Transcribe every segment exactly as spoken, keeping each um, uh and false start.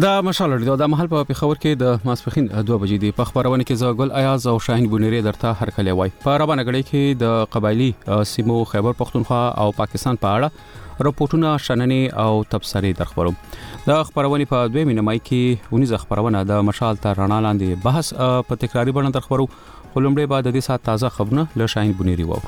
دا مشال لري دا محل په پیښور کې د ماسپخین دوه بجې دی په خبرونه کې زغل ایاز او شاهین بونری درته هر کله وای په رابانه غړي کې د قبایلی سیمو خیبر پختونخوا او پاکستان په اړه راپورټونه شننې او تبصرې درخبرو د خبرونه په دوه مینمای کې ونیز خبرونه د مشال تر رڼا لاندې بحث په تکراری بڼه درخبرو ولومړی بعد د دې سات تازه خبرونه له شاهین بونری وو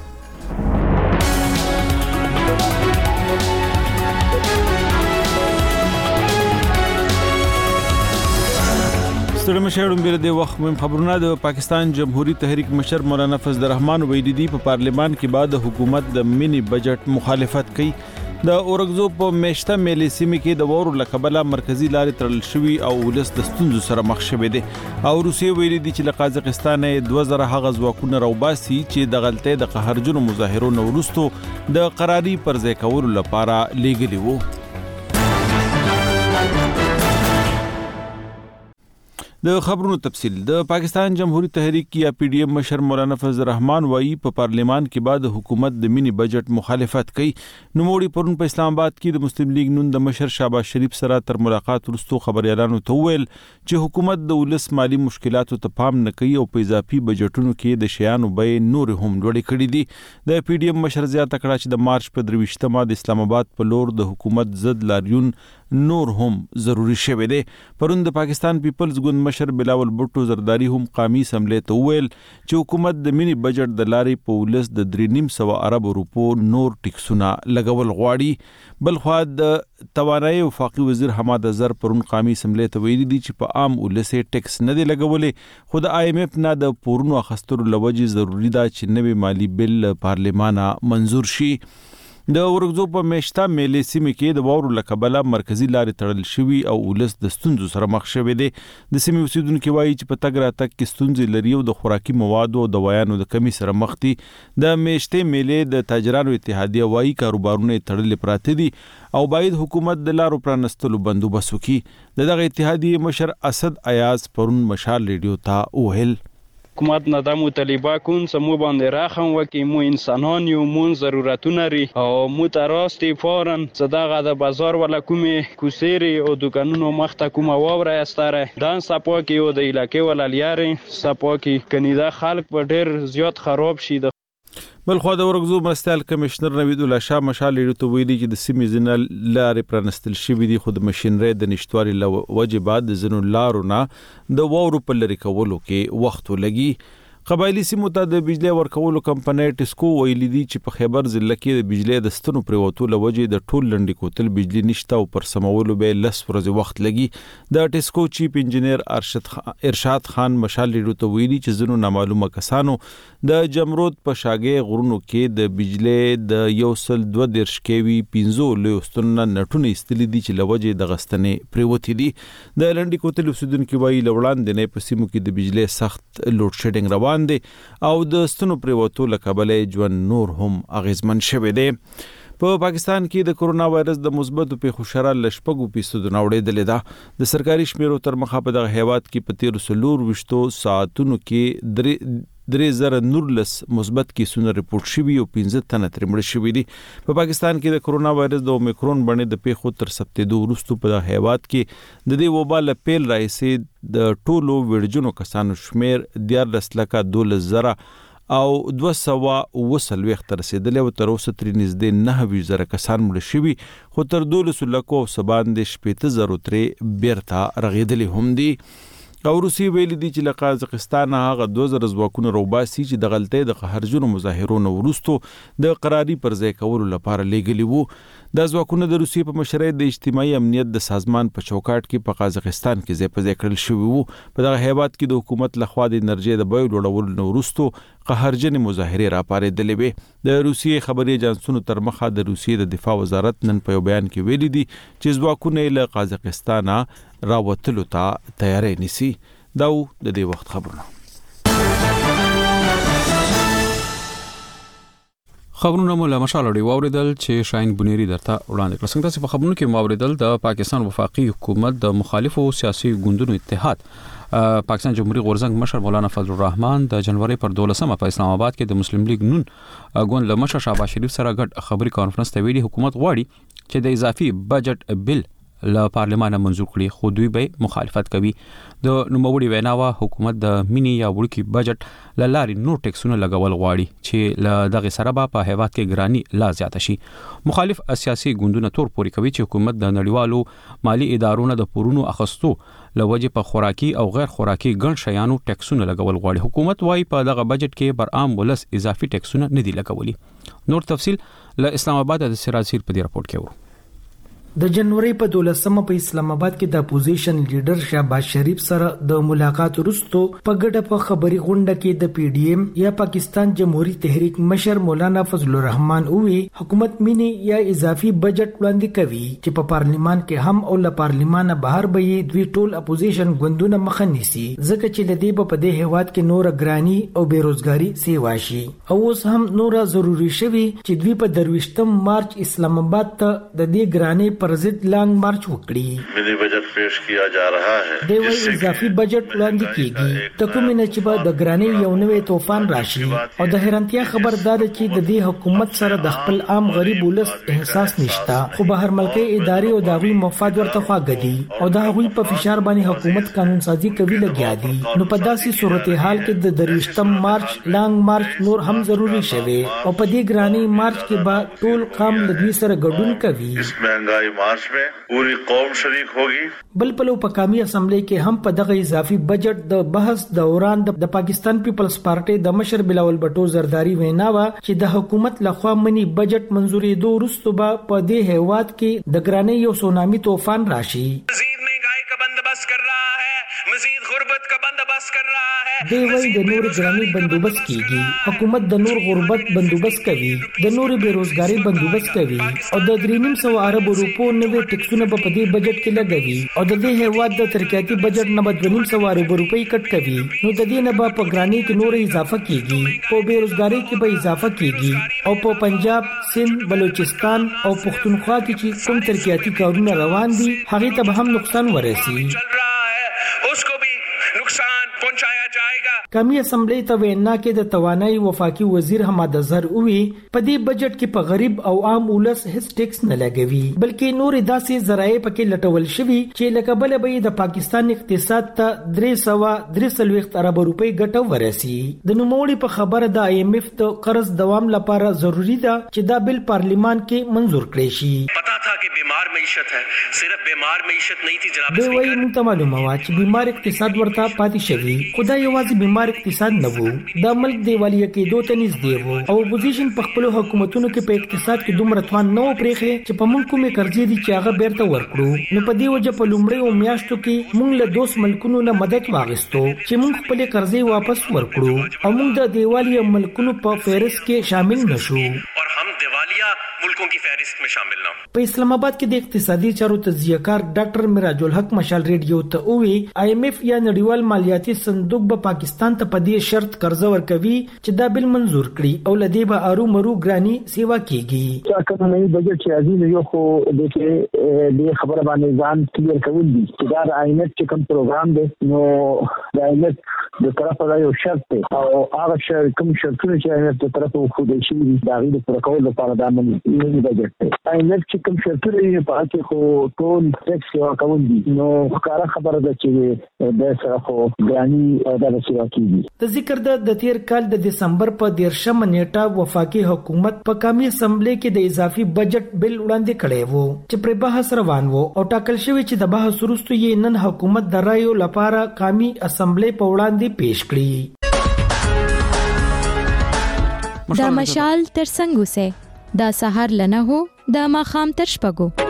ستړي مشرون بیر د وخت مهم خبرونه د پاکستان جمهوریت تحریک مشر مولانا فضل الرحمن ویډی په پارلیمان کې بعد حکومت د مینی بجټ مخالفت کوي د اورګزو په میشته ملي سیمه کې د وورو لقبله مرکزی لارې تړل شوی او ولس د ستونزو سره مخ شوی دی او روسیه ویلي دي چې له قازقستان دوه زره هغه ځواکونه راوباسي چې د غلطۍ د قهرجنو مظاهرونو وروسته د قراري پر ځای کولو لپاره لیږلي وو د خبرونو تفصیل د پاکستان جمهوریت تحریک یا پی ډی ایم مشر مولانا فضل الرحمن وايي په پارلیمان کې بعد حکومت د مینی بجټ مخالفت کوي نوموړي پرون په اسلام آباد کې د مسلم لیگ نون د مشر شهباز شریف سره تر ملاقات وروسته خبريالانو ته ویل چې حکومت د ولس مالی مشکلاتو ته پام نه کوي او په اضافي بجټونو کې د شیانو بیې نور هم لوړې کړې دي د پی ډی ایم مشر زیاته کړه چې د مارچ په درويشتمه د اسلام آباد په لور د حکومت ضد لاریون نور هم ضروری شوه دی پرون د پاکستان پیپلز ګوند مشر بلاول بوټو زرداری هم قومي اسمبلی ته ویل چې حکومت د مینی بجټ د لارې په ولس د درې نیم سو ارب روپو نور ټیکسونه لګول غواړي بل خو د توانایي وفاقي وزیر حماد اظهر پرون قومي اسمبلی ته ویلي دي چې په عام ولس ټیکس نه دی لګولې خو د آی ایم ایف نه د پورونو اخسترو لوجې ضروری ده چې نوی مالی بل پارلیمانه منزور شي د ورغزو په میشته ملي سیمه کې د وورو لقبله مرکزی لارې تړل شوی او ولس د ستونزو سره مخ شوی دی د سیمه اوسیدونکو وایي چې په تګ راتګ کې ستونزې لري او د خوراکي موادو او دوايانو د کمی سره مخ دي د میشته ملي د تاجرانو اتحادیه وایي کاروبارونه تړل پراته دي او باید حکومت د لارو پرانستلو بندوبست وکړي دغه اتحادیه مشر اسد ایاز پرون مشال ریډیو ته وهل حکومت نه د مطالبه کون سمو باندې راخم وکي مو انسانان یو مون ضرورتونه لري او مو تراستی فورن صداغه د بازار ولا کومه کوسيري او دکانونو مخته کومه ووره استره دان سپو کې او د علاقې ولا لیاري سپو کې کنيدا خلک په ډېر زیات خراب شي بل خو د ورغزو مرستیال کمشنر نوید الله شاه مشال لري ویلي چې د سیمې زنه لارې پرانستل شوې دي خود ماشينري د نشټواري لوجبات د زنو لارو نه د وورو په لری کولو کې وخت لګي قبایلی سیمو ته د بجلی ورکولو کمپنۍ ټسکو ویلي دي چې په خیبر ضلع کې د بجلی د ستنو پریوتو لوجې د ټول لنډي کوتل بجلی نشته او پر سمولو به لس ورځې وخت لګي د ټسکو چیف انجینیر ارشد خان ارشاد خان مشال لري ته ویلي چې زنو نامعلومه کسانو د جمرود په شاګې غرونو کې د بجلی د یو سل دوه درش کیوي پنځو لوستونه نټونه استلې دي چې لوجې د غستنې پریوتی دي د لنډي کوتل اوسیدونکو وایي لوړان د نه په سیمو کې د بجلی سخت لوډ شیډینګ روان دي او د ستنو پریوتو لکبلې ژوند نور هم اغیزمن شوه دي په پاکستان کې د کرونا وایرس د مثبتو پیښو شره لشپګو فیصد نوړېدلې ده د سرکاري شمیرو تر مخه په دغه هیواد کې په تیر سلور وشتو ساعتونو کې درې درې زره نورلس مثبت کیسونه ریپورت شوي او پنځه تنه ترمړ شوي دي په پاکستان کې د کرونا وایرس د اومیکرون باندې د پیښو تر سپتېدو وروسته په دغه هیواد کې د دې وبا له پیل راځي د ټولو ویډجنو کسانو شمیر دیارلس لکه دولس زره او دوه سوه وسل وخت رسیدلی او تر اوسه تر نږدې نه زره کسان مړ شوي خو تر دولس لکو سباندې شپېته زره ترې بیرته رغېدلي هم دي او روسي ویلي دي چې له قازقستان هغه دوه زره ځواکونه روباسي چې د غلطۍ د قهرجنو مظاهرونو وروسته د قراري پر ځای کولو لپاره لیږلي وو د ځواکونه د روسي په مشرۍ د اجتماعي امنیت د سازمان په چوکاټ کې په قازقستان کې ځای په ځای کړل شوي وو په دغه هیواد کې د حکومت لخوا د انرژي د بیو لوړولو وروسته قهرجن مظاهرې راپارېدلې وې د روسي خبري اژانسونو تر مخه د روسي د دفاع وزارت نن په بیان کې ویلي دي چې ځواکونه له قازقستان راوتلو ته تیاری نیسي دا د دې وخت خبرونه خبرونه مو له مشال لري واوریدل چې شاهین بونری درته وړاندې کړل څنګه چې په خبرونو کې واوریدل د پاکستان وفاقي حکومت د مخالفو سیاسي ګوندونو اتحاد پاکستان جمهوریت غورزنګ مشر مولانا فضل الرحمن د جنوري پر دولسمه په اسلام آباد کې د مسلم لیگ نون ګوند له مشر شهباز شریف سره ګډ خبري کانفرنس ته ویلي حکومت غواړي چې د اضافي بجټ بل له پارلمان منزور کړي خو دوی به مخالفت کوي د نوموړي ویناوه حکومت د مینی یا وړوکی بجټ لاري نور ټیکسونه لګول غواړي چې له دغه سره په هیواد کې ګرانی لا زیات شي مخالف سیاسي ګوندونه تور پوري کوي چې حکومت د نړیوالو مالی ادارونو د پورونو اخستو لوجه په خوراکي او غیر خوراکي ګڼ شیانو ټیکسونه لګول غواړي حکومت وايي په دغه بجټ کې بر عام ولس اضافي ټیکسونه نه دي لګولي نور تفصيل له اسلام آباد د سراج په دې راپورټ کې ورو د جنوري په دولسمه په اسلام آباد کې د اپوزیشن لیډر شهباز شریف سره د ملاقات وروسته په ګډه په خبري غونډه کې د پی ډی ایم یا پاکستان جمهوریت تحریک مشر مولانا فضل الرحمن اووی حکومت مینی یا اضافي بجټ وړاندې کوي چې په پارلیمان کې هم او له پارلیمان بهر به دوی ټول اپوزیشن ګوندونه مخ نیسي ځکه چې لدی په دې هواد کې نور ګرانی او بیروزګاری سیوا شي او اوس هم نور ضروری شوی چې دوی په درويشتم مارچ اسلام آباد ته د دې ګرانی پر ضد لانګ مارچ وکړي ملي بجټ پیش کیا جا رہا ہے د وی اضافي بجټ وړاندې کیږي د کومې نه چې به د ګرانی یو نوې طوفان راشي او د حیرانتیا خبر دا ده چې د دې حکومت سره د خپل عام غریب ولس احساس نشته خو بهر ملکي ادارې او داوی مفاد ورته خواګدي او دا غوي په فشار باندې حکومت قانون سازي کوي لګیا دي نو په داسې صورتحال کې د درويشتم مارچ لانګ مارچ نور هم ضروری شوی او په دې ګرانی مارچ کې به ټول قوم لدوی سره ګډون کوي مهنګای مارچ में पूरी قوم شریک होगी بل پلو په قومي اسمبلی کې هم په دغه اضافي بجټ د بحث دوران د پاکستان پیپلز پارټي د مشر بلاول بټو زرداری ویناوه چې د حکومت لخوا منی بجټ منزوري دوه وروسته به په دې هیواد کې د ګرانی یو سونامي طوفان راشي مزید مهنګای کا بندوبست کر رہا ہے مزید غربت کا بندوبست کر رہا ہے دی وی د نور ګرانی بندوبست کیږي حکومت د نور غربت بندوبست کوي د نور بیروزګاری بندوبست کوي او د درینیم سو عرب روپو نوې ټیکسونه په دې بجټ کې لګوي او د دې هیواد د ترقیاتي بجټ نه بدونیم سو عرب روپۍ کټ کوي نو د دې نه په ګرانی کې نور اضافه کیږي په بیروزګاری کې به اضافه کیږي او په پنجاب سند بلوچستان او پښتونخوا کې چې کوم ترقیاتي کارونه روان دي هغه ته به هم نقصان ورسي उसको भी नुकसान पहुंचाया जाएगा قومي اسمبلی ته وینا کې د توانایي وفاقي وزیر حماد اظهر اووی په دې بجټ کې په غریب او عام ولس هیڅ ټیکس نه لګوي بلکې نور داسې ذرایع پکې لټول شوی چې لکه بل به د پاکستان اقتصاد ته درې سوه درې سلويخت ارب روپۍ ګټه ورسي د نوموړي په خبره د آی ایم ایف د قرض دوام لپاره ضروری ده چې دا بل پارلیمان کې منزور کړي شي پتا تھا کہ بیمار معیشت ہے صرف بیمار معیشت نہیں تھی جناب د وی نو ته معلومه وا چې بیمار اقتصاد ورته پاتې شوی خدای یوازې بیمار اقتصاد نه وو د ملک دیوالیه کې دوه تنیز دی وو او اپوزیشن په خپل حکومتونو کې په اقتصاد کې دومره توان نه پرېخه چې په مونږ کومه قرضې دي چې هغه بیرته ورکړو نو په دې وجه په لومړی او میاشتو کې مونږ له دوه ملکونو نه مدد واغستو چې مونږ خپل قرضې واپس ورکړو او مونږ د دیوالیه ملکونو په فهرست کې شامل نشو اور ہم دیوالیہ ملکوں کی فہرست میں شامل نہ په اسلام آباد کې د اقتصادي چارو تجزیه کار ډاکټر میراج الحق مشال ریډیو ته وی آی ایم ایف یا نړیوال مالیاتي صندوق به پاکستان ته په دې شرط قرض ورکوي چې دا بل منزور کړي او لدی به ارو مرو ګرانی سیوا کیږي چې کوم نه بجټ چې عزیز یو خو د کې د خبره باندې ځان کلیر کول دي چې دا آی ایم ایف چې کوم پروګرام دی نو د آی ایم ایف د طرفه دا یو شرط دی او هغه شرط کوم شرطونه چې آی ایم ایف د طرفه خو د شي دا غي د پروګرام لپاره دا منځي بجټ دی آی ایم ایف چې کوم شرطونه یې په هغه خو ټول ټیکس سیوا کول دي نو ښکارا خبره ده چې د سره خو ګرانی دا سیوا کیږي د ذکر د تیر کال د دسمبر په دیرشم نیټه وفاقي حکومت په قومي اسمبلی کې د اضافي بجټ بل وړاندې کړی وو چې پر بحث روان وو او ټاکل شوی چې د بحث وروسته یې نن حکومت د رایو لپاره قومي اسمبلی په وړاندې پیش کړی دا مشال تر څنګه سه دا سحر لنه هو دا ماخام تر شپګو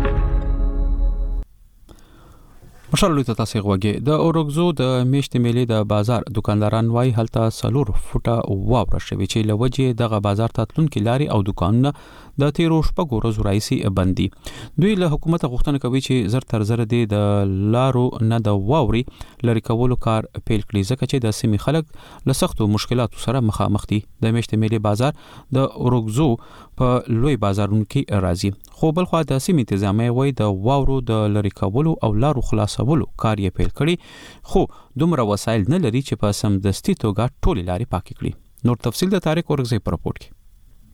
مشال ته تاسو غوږی د اورګزو د میشت میلې د بازار دکانداران وای هلته سلور فوټه واور شوی چې لوجه دغه بازار ته تلونکو لاري او دکانونه د تیرو شپږو ورځو راځي بندي دوی له حکومت غوښتنه کوي چې زر تر زر د لارو نه د واوري لری کولو کار پیل کړي ځکه چې د سیمې خلک له سختو مشکلاتو سره مخامخ دي د میشت میلې بازار د اورګزو په لوی بازارونو کې راځي خو بل خو د سیمې انتظامیه وای د واورو د لری کولو او لارو خلاصولو کار یې پیل کړي خو دومره وسایل نه لري چې په سم دستي توګه ټول لاري پاکي کړي نور تفصیل د تاریخ ورغزي پر راپورټ کې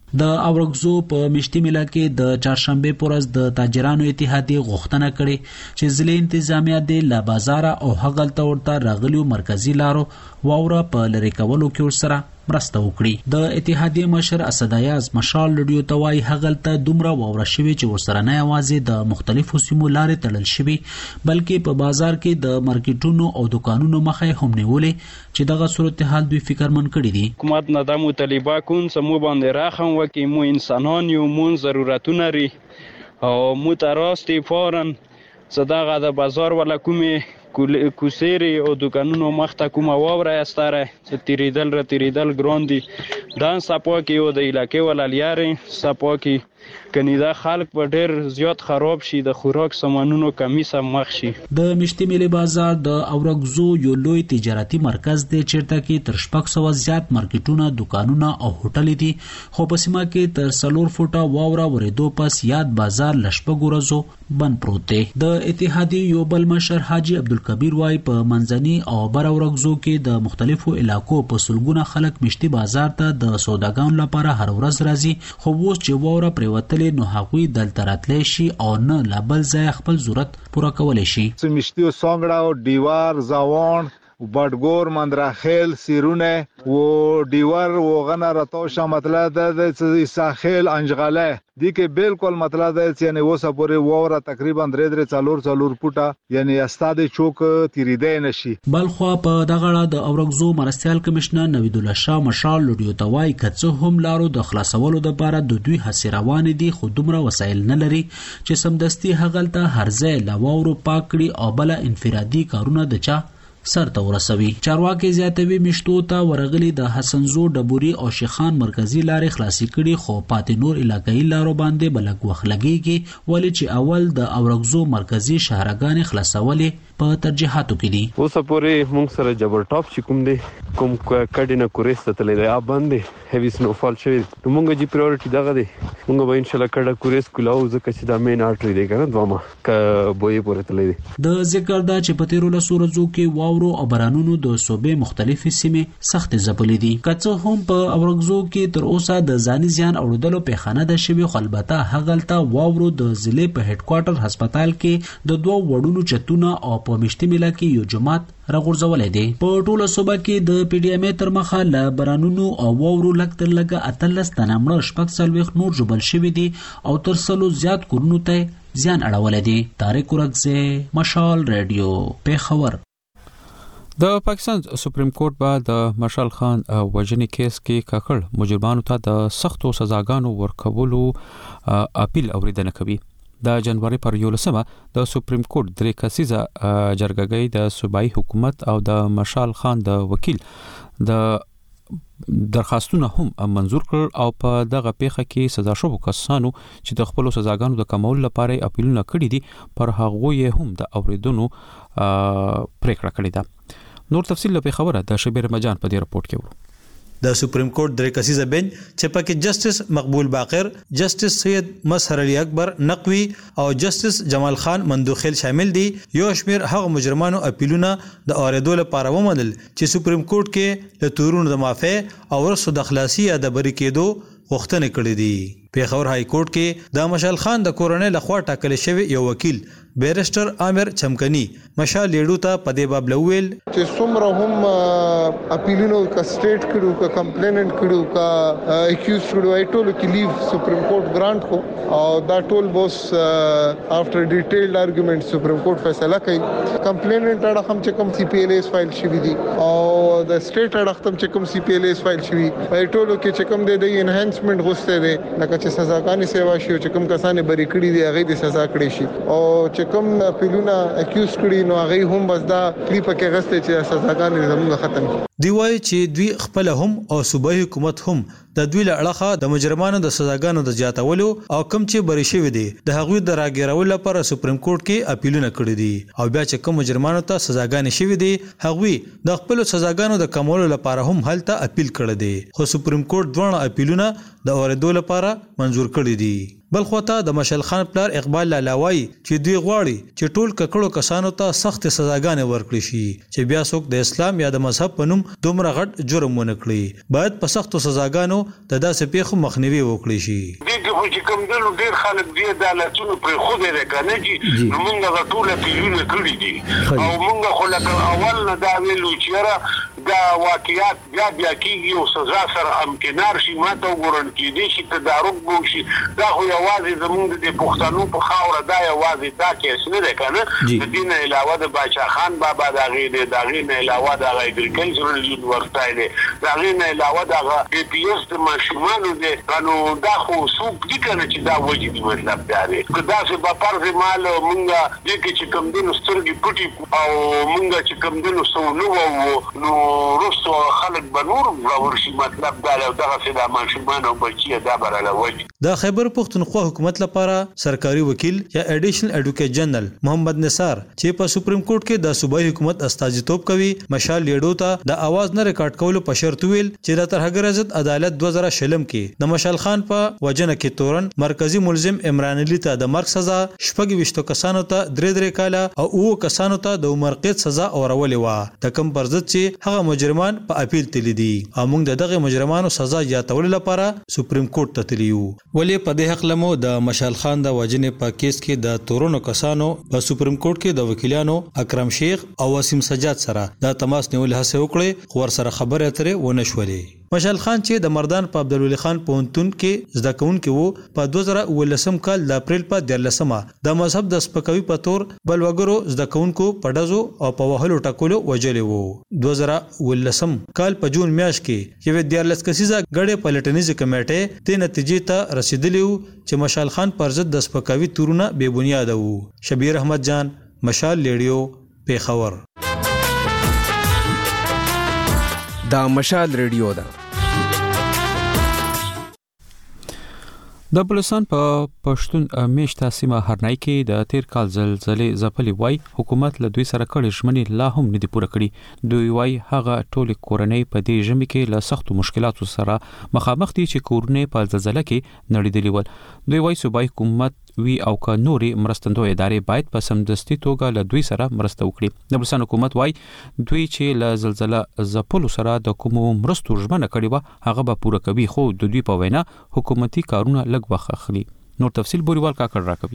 د اورګزو په مشتي ملا کې د چهارشنبه پورز د تاجرانو اتحادیه غوښتنه کړې چې ځلې انتظامیه د لا بازار او هغلته ورته راغلیو مرکزی لارو واوره په لری کولو کې ورسره مرسته وکړي. د اتحادیه مشر اسد ایاز مشال لډیو توای هغلته دومره واوره شوی چې ورسره نه یوازې د مختلفو سیمو لارې تړل شوی بلکې په بازار کې د مارکیټونو او دکانونو مخه هم نیولې چې دغه صورتحال دوی فکرمن کړی دي. حکومت نه د مطالبه کون سمو باندې راخم وکي مو انسانان یو مون ضرورتونه لري او مو تراستی فورن صداغه د بازار ولا کومه کوسيري او دکانونو مخته کومه واوره استاره چې تیریدل را تیریدل ګراندي دان سپو کې او د علاقې وللیاري سپو کې کنيدا خلک په ډېر زیات خراب شي د خوراک سامانونو کمی سم مخ شي. د مشتي ملي بازار د اورګزو یو لوی تجارتي مرکز دی چیرته کې تر شپږ سوه زیات مارکیټونه دکانونه او هوټل دي خو په سیمه کې تر سلور فوټه واوره ورېدو پس یاد بازار لشپږ ورځو بند پروت دی. د اتحادیه یو بل مشر حاجی عبدالکبیر وای په منځني او بر اورګزو کې د مختلفو علاقو په سلګونه خلک مشتي بازار ته د سوداګانو لپاره هر ورځ راځي خو اوس چې واوره پریوتلې نو هغوی دلته راتلی شي او نه لا بل ځای خپل ضرورت پوره کولی شي. مشتي او سانګړه او دیوار زاوان بادګور مندراخیل سیرونه و دیوار و غنا راتوشه مطلب د ساحل انجغله دي کې بالکل مطلب دی چې یعنی وسه پورې ووره تقریبا درې درې څلور څلور پټه یعنی استاد چوک تیریدای نشي. بلخو په دغه اړه د اورګزو مرستيال کمشنر نوید الله شاه مشال لډیو توای کڅه هم لارو د خلاصولو لپاره د دوی هڅې روان دي خو دومره وسایل نه لري چې سمدستي هغلته هرځه لاوورو پاکړي او بل انفرادي کارونه د چا سر ته ورسوي. چارواکي زیاتوي مشتو ته ورغلي د حسنزو ډبوري او شیخان مرکزی لارې خلاصي کړي خو پاتې نور علاقايي لارو باندې بلک وخت لګيږي ولې چې اول د اورګزو مرکزی شهرګان خلاصولې په ترجیحاتو کې دي. اوس پورې موږ سره جبل ټاپ چې کوم دي کوم کډینه کورېسته تللی دی باندې هیوی سنو فال شوی نو موږ جی پرایورټي دغه دی موږ به ان شاء الله کډه کورېس کولاو ځکه چې دا مین آرټری دی کنه دوامه ک بوې پورې تللی دی. د ذکر دا چې په تیرو لسو ورځو کې واورو او بارانونو د صوبې مختلفې سیمې سخت ځپلې دي. کڅه هم په اورګزو کې تر اوسه د ځاني زیان اورېدلو پیښانه ده شوی خو البته هغلته واورو د ضلع په هډ کوارټر هسپتال کې د دوه وړونو چتونه او په مشتي ملا کې یو جماعت راغورځولې دي. په ټوله صوبه کې د پی ډی ایم ای تر مخه ل بارانونو او واورو لګ تر لګه اتلس تنه مړه شپږ څلوېښت نور جبل شوي دي او تر سلو زیات کورونو ته زیان اړولی دي. طارق ورکزی مشال ریډیو پیښور. د پاکستان سپریم کورټ به د مشال خان وژنې کیس کې کاکړ مجرمانو ته د سختو سزاګانو ورکولو اپیل اوریدنه کوي. د جنوري پر یولسمه د سپریم کورټ درې کسیزه جرګګۍ د صوبایي حکومت او د مشال خان د وکیل د درخواستونه هم منزور کړ او په دغه پیښه کې سزا شوو کسانو چې د خپل سزاګانو د کمول لپاره اپیلونه کړي دي پر هغه یې هم د اوریدونو پریکړه کړې ده. نور تفصیل له خبره د شبیر مجان په دې رپورت کې ورو. د سپریم کورټ درې کسیزه بنچ چې پکې جسټس مقبول باقر، جسټس سید مسهر علي اکبر نقوي او جسټس جمال خان مندوخیل شامل دي، یو شمیر هغه مجرمانو اپیلونه د اوریدو لپاره ومنل چې سپریم کورټ کې له تورونو د معافی او ورسو د خلاصي یا د بری کېدو غوښتنې کړې دي. پیښور های کورټ کې د مشال خان د کورنۍ لخوا ټاکل شوی یو وکیل بیرسټر عامر چمکنی مشال لیډو ته په دې باب لویل چې څومره هم اپیلونو کا سټیټ کړو کا کمپلیننټ کړو کا اکیوز کړو ای ټول کې لیو سپریم کورټ ګرانټ کو او دا ټول بوس افټر ډیټیلډ ارګومنټ سپریم کورټ فیصله کوي. کمپلیننټ اړه هم چې کوم سی پی ایل ایس فایل شوی دي او د سټیټ اړه هم چې کوم سی پی ایل ایس فایل شوی ای ټول کې چې کوم د انهانسمنت غوښته دي لکه چې سزاګانې سیوا شي چې کوم کسانې بری کړي دي هغه د سزا کړي شي او چې کوم پیلونه اکیوز کړي نو هغه هم بس دا کلیپ کې غسته چې سزاګانې زموږ ختم شي. دی وایي چې دوی خپل هم او صوبایي حکومت هم د دوی له اړخه د مجرمانو د سزاګانو د زیاتولو او کم چې بری شوی دي د هغوی د راګیرولو لپاره سپریم کورټ کې اپیلونه کړي دي او بیا چې کوم مجرمانو ته سزاګانې شوی دي هغوی د خپل سزاګانو د کمولو لپاره هم هلته اپیل کړي دي خو سپریم کورټ دوه اپیلونه د اوریدو لپاره منزور کړي دي. بل خواته د مشال خان پلار اقبال لالاوي چې دوی غواړي چې ټول ککړو کسانو ته سخت سزاګانې ورکړي شي چې بیا څوک د اسلام یا د مذهب په نوم دومره غټ جرم ونه کړي. باید په سختو سزاګانو د داسې پیښو مخنیوي وکړي شي. دغه چې کوم دلو ډیر خلک دی د عدالتونو پر خو دې کنه چې موږ د ټول پیلونه کړی دي او موږ خو لکه اول نه دا ویلو چې دا واقعیت بیا بیا کیږي او سزا سره امکنار شي ماته وګورل کېدي چې تدارک وشي. دا خو یوازې زموږ د پښتنو په خاوره دا یوازې دا کیس نه ده کنه. د دین علاوه د باچا خان بابا دا غي د داغې نه علاوه د اګریکلچرل یونیورسيټي دی دا غي نه علاوه د پی پی ایس د ماشومانو دی نو دا خو څوک دي کنه چې دا وجه دي مطلب دی که دا څه په فرض مال مونږه دې کې چې کوم دین سترګې پټي او مونږه چې کوم دین سونو نو رسو خلک بنور ورشي مطلب دا له دغه څه د ماشومانو بچي دا براله وجه. د خیبر پختونخوا حکومت لپاره سرکاري وکیل یا ایډیشنل ایډوکیټ جنرال محمد نثار چې په سپریم کورټ کې د صوبایي حکومت استازیتوب کوي مشال لیډو ته د اواز نه ریکارډ کولو په شرط ویل چې د ترهګر عزت عدالت دوه زره شلم کې د مشال خان په وجنه کې تورن مرکزی ملزم عمران علي ته د مرګ سزا شپږ ویشتو کسانو ته درې درې کاله او اوه کسانو ته د عمر قید سزا اورولې و د کم پر ضد چې هغه مجرمان په اپیل تللی دي او موږ د دغه مجرمانو سزا زیاتولو لپاره سپریم کورټ ته تللیو. ولې په دې حق لمو د مشال خان د وجنې په کیس کې د تورونو کسانو په سپریم کورټ کې د وکیلانو اکرم شیخ او وسیم سجاد سره د تماس نیول هڅه وکړي خو ور سره خبرې اترې ونه شولې. مشال خان چې د مردان په عبدالولي خان پونتون کې زده کوونکی وو په دوه زره اوولسم کال د اپریل په دیارلسمه د مذهب د سپکوي په تور بل وګړو زده کوونکو په ډزو او په وهلو ټکولو وجلې وو. دوه زره اوولسم کال په جون میاشت کې یو دیارلس کسیزه غړې پلټنیزه کمیټه د نتیجې ته رسیدلی وو چې مشال خان پر ضد د سپکوي تورونه بے بنیاد وو. شبیر احمد جان مشال لیډیو پیښور. دا مشال ریډیو ده. د بلوچستان په پښتون میشته سیمه هرنای کې د تیر کال زلزلې ځپلې وای حکومت له دوی سره کړي ژمنې لا هم نه دي پوره کړي. دوی وای هغه ټول کورنۍ په دې ژمي کې له سختو مشکلاتو سره مخامخ دي چې کورنۍ په زلزلې کې نړیدلې ول. دوی وای صوبایي حکومت وی او که نوري مرستندوی ادارې باید په سمدستي توګه له دوی سره مرسته وکړي. د بلوچستان حکومت وای دوی چې له زلزلې ځپلو سره د کوم مرستو ژمنه کړې و هغه به پوره کوي خو د دوی په وینا حکومتي کارونه لږ وخت اخلي. نور تفصیل بوریوال کاکړ راکوي.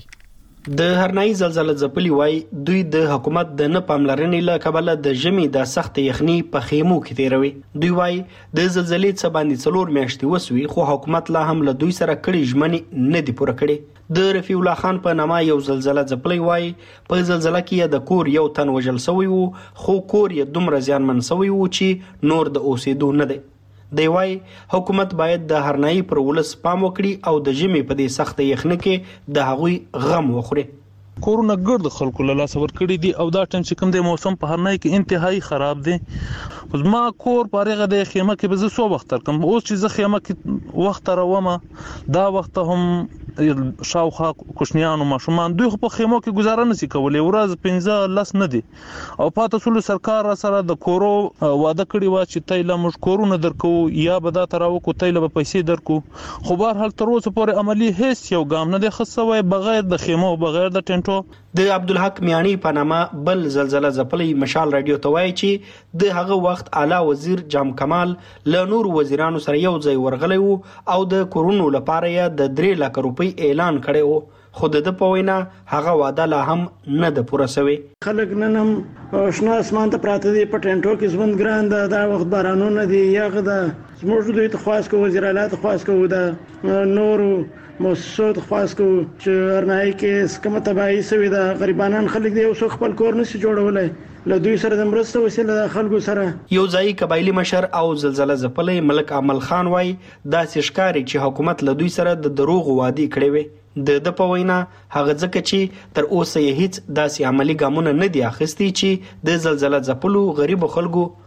د هرنای زلزلې ځپلي وای دوی د حکومت د نه پاملرنې له کبله د ژمي د سخت یخني په خیمو کې تیروي. دوی وای د زلزلې څخه باندې څلور میاشتې وسوي خو حکومت لا هم له دوی سره کړي ژمنې نه دي پوره کړي. د رفیع الله خان په نامه یو زلزلې ځپلي وای په زلزلې کې د کور یو تن وژل شوی وو خو کور یې دومره زیانمن شوی وو چې نور د اوسېدو نه دی. دی وای حکومت باید د هرنای پر ولس پام وکړي او د ژمي په دې سخت یخنۍ کې د هغوی غم وخوري. کورونه ګرد خلکو له لاس ور کړی دي او دا ټن چې کوم د موسم په هرنای کې انتهایی خراب دي. ما کور پارغه د خیمه کې به زه سو وخت تر کوم اوس چې زه خیمه کې وخت راومه دا وخت هم شاوخوا کوشنیانو ماشومان دوی خو په خیمو کې گزاره نشي کولای ورځ پنځه لس نه دي او پاته سول سرکار سره د کورو واده کړی و چې تایله مش کورونه درکو یا به دا تراو کو تایله به پیسې درکو خو بهر حال تر اوسه پورې عملی هیڅ یو ګام نه دی خصوي بغیر د خیمو بغیر د ټنټو. د عبدالحق میانی په نامه بل زلزلې ځپلې مشال رادیو ته وایي چې د هغه وخت اعلی وزیر جام کمال له نور وزیرانو سره یو ځای ورغلی وو او د کورونو لپاره یې د درې لک روپۍ اعلان کړی وو خو د په وینا هغه وعده لا هم نه ده پوره شوې. خلک نن هم شنه اسمان ته پراته دي په ټنټو کې ژوند ګران ده دا وخت بارانونه دي یغه ده زموږ دوی ته خواست کوو وزیر اعلی ته خواست کوو د نورو مؤسسو ته خواست کوو چې هرنای کې کومه تباهي شوې ده غریبانان خلک دي اوس خپل کور نشي جوړولی له دوی سره د مرسته وسیله د خلکو سره. یو ځای قبایلی مشر او زلزلې ځپلې ملک عمل خان وای داسې ښکاري چې حکومت له دوی سره د دروغ وعده کړې وي. د د په وینا هغه ځکه چې تر اوسه یې هیڅ داسې عملی ګامونه نه دي اخیستي چې د زلزلې ځپلو غریب خلکو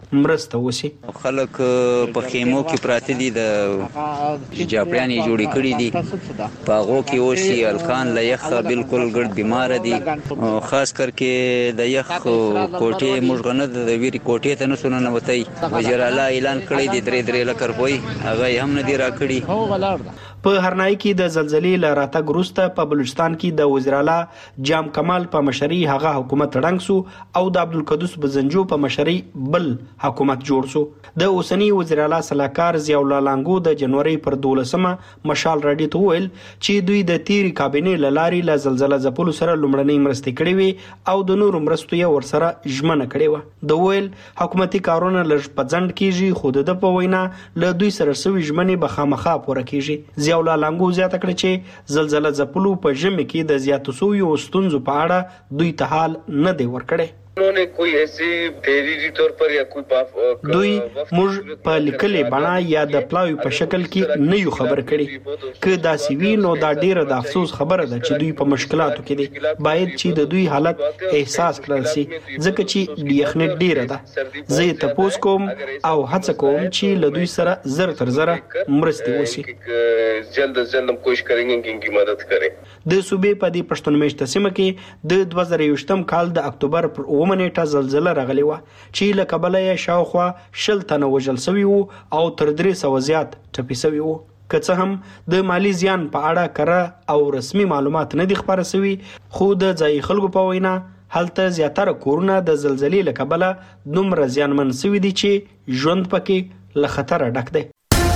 مرسته وسی. خلک په خیمو کې پراته دي، د جاپړیانې جوړې کړې دي، په هغو کې اوسي الکان له یخه بالکل ګډ بیماره دي. خاص کر کې د یخ کوټې موږ غنه د ویری کوټې ته نسو ننوتی. وزیر اعلی اعلان کړی دی درې درې لک روپۍ، هغه یې هم نه دی راکړي. په هرنای کې د زلزلې له راتګ وروسته په بلوچستان کې د وزیر اعلی جام کمال په مشرۍ هغه حکومت ړنګ سو او د عبدالقدوس بزنجو په مشرۍ بل حکومت جوړ سو. د اوسنی وزیر اعلی صلاحکار ضیاء الله لانګو د جنوري پر دولسمه مشال راډیو ته ویل چې دوی د تیری کابینې له لارې له زلزلې ځپلو سره لومړنۍ مرستې کړې وي او د نورو مرستو یې ورسره ژمنه کړې وه. د ویل حکومتي کارونه لږ په ځنډ کیږي، خو د په وینا له دوی سره سوي ژمنې به خامخا پوره کیږي. ضیاء الله لانګو زیاته کړه چې زلزلې ځپلو په ژمي کې د زیاتو سویو ستونزو په اړه دوی ته حال نه دی ورکړی. उन्होंने कोई ऐसी तहरीरी तौर पर या कोई دوی موږ په لیکلې بڼه یا د پلاوی په شکل کې نه یو خبر کړي. که دا سی وی نو دا ډیره د افسوس خبره ده چې دوی په مشکلاتو کې دي. باید چې د دوی حالت احساس کړل شي ځکه چې یخنۍ ډیره ده. زه یې تپوس کوم او هڅه کوم چې له دوی سره زر تر زره مرستې وشي. جلد از جلد हम कोशिश करेंगे कि इनकी मदद करें. د صوبې په دې پښتون میشته سیمه کې د دوه زره یوویشتم کال د اکتوبر پر اوومه نیټه زلزله راغلی وه چې له کبله یې شاوخوا شل تنه وژل سوي وو او تر درې سوه زیات ټپي سوي وو. که څه هم د مالی زیان په اړه کره او رسمي معلومات نه دي خپاره سوي، خو د ځایي خلکو په وینا هلته زیاتره کورونه د زلزلې له کبله دومره زیانمن سوي دي چې ژوند پکې له خطره ډک دی.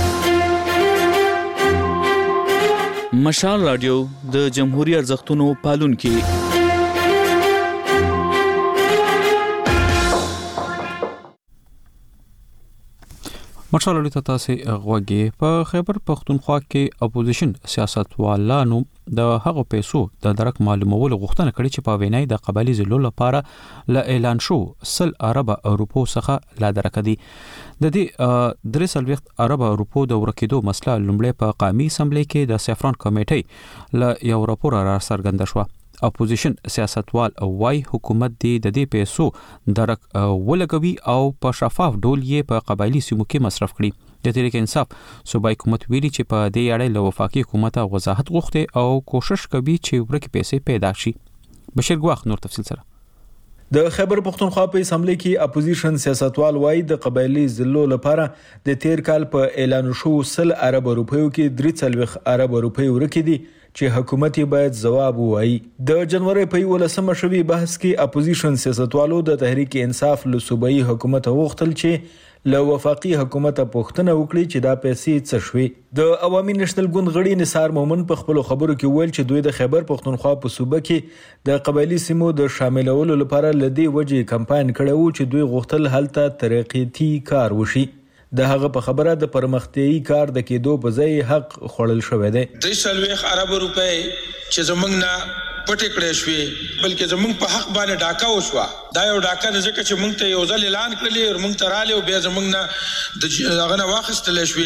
مشال رادیو د جمهوریت ارزښتونو پالونکي. مشال رادیو ته تاسو غوږی. په خیبر پختونخوا کې اپوزیشن سیاستوالانو د هغو پیسو د درک معلومولو غوښتنه کړې چې په وینای د قبایلی ضلعو لپاره ل اعلان شو سل ارب روپو څخه لا درکدي. د دې درې سلويخت ارب روپو د ورکیدو مسله لومړی په قومي اسمبلی کې د سیفران کمیټې ل یو راپور را څرګند شو. اپوزیشن سیاستوال وای حکومت دی د دې پیسو درک ولګوي او په شفاف ډول یې په قبایلی سیمو کې مصرف کړي. د تحریک انصاف صوبایي حکومت ویلي چې په دې اړه له وفاقي حکومت وضاحت غوښته او کوشش کوي چې ورکې پیسې پیدا شي. بشیر ګواخ نور تفصیل سره. د خیبر پختونخوا په اسمبلی کې اپوزیشن سیاستوال وای د قبایلی ضلعو لپاره د تیر کال په اعلان شو سل ارب روپیو کې درې څلويخ ارب روپی ورکې دي چې حکومت باید جواب وایي. د جنوري په ولسمه شوی بحث کې اپوزیشن سیاستوالو د تحریک انصاف له صوبایي حکومت غوښتل چې له وفاقي حکومت پوښتنه وکړي چې دا پیسې څه شوي. د عوامي نېشنل ګوند غړي نثار مومن په خپل خبرو کې ویل چې دوی د خیبر پختونخوا په صوبه کې د قبایلی سیمو د شاملولو لپاره لدی وجه کمپاین کړو چې دوی غوښتل هلته ترقیتي کار وشي. د هغه په خبره د پرمختیايي کار د کېدو په ځای حق خوړل شوی دی. درې سلويخ ارب روپۍ چې زمونږ نه پټې کړې شوې بلکې زمونږ په حق باندې ډاکا وشوه. دا یو ډاکا د ځکه چې مونږ ته یو ځل اعلان کړلی او مونږ ته رالی او بیا زمونږ نه د هغه نه واخیستلی شوې.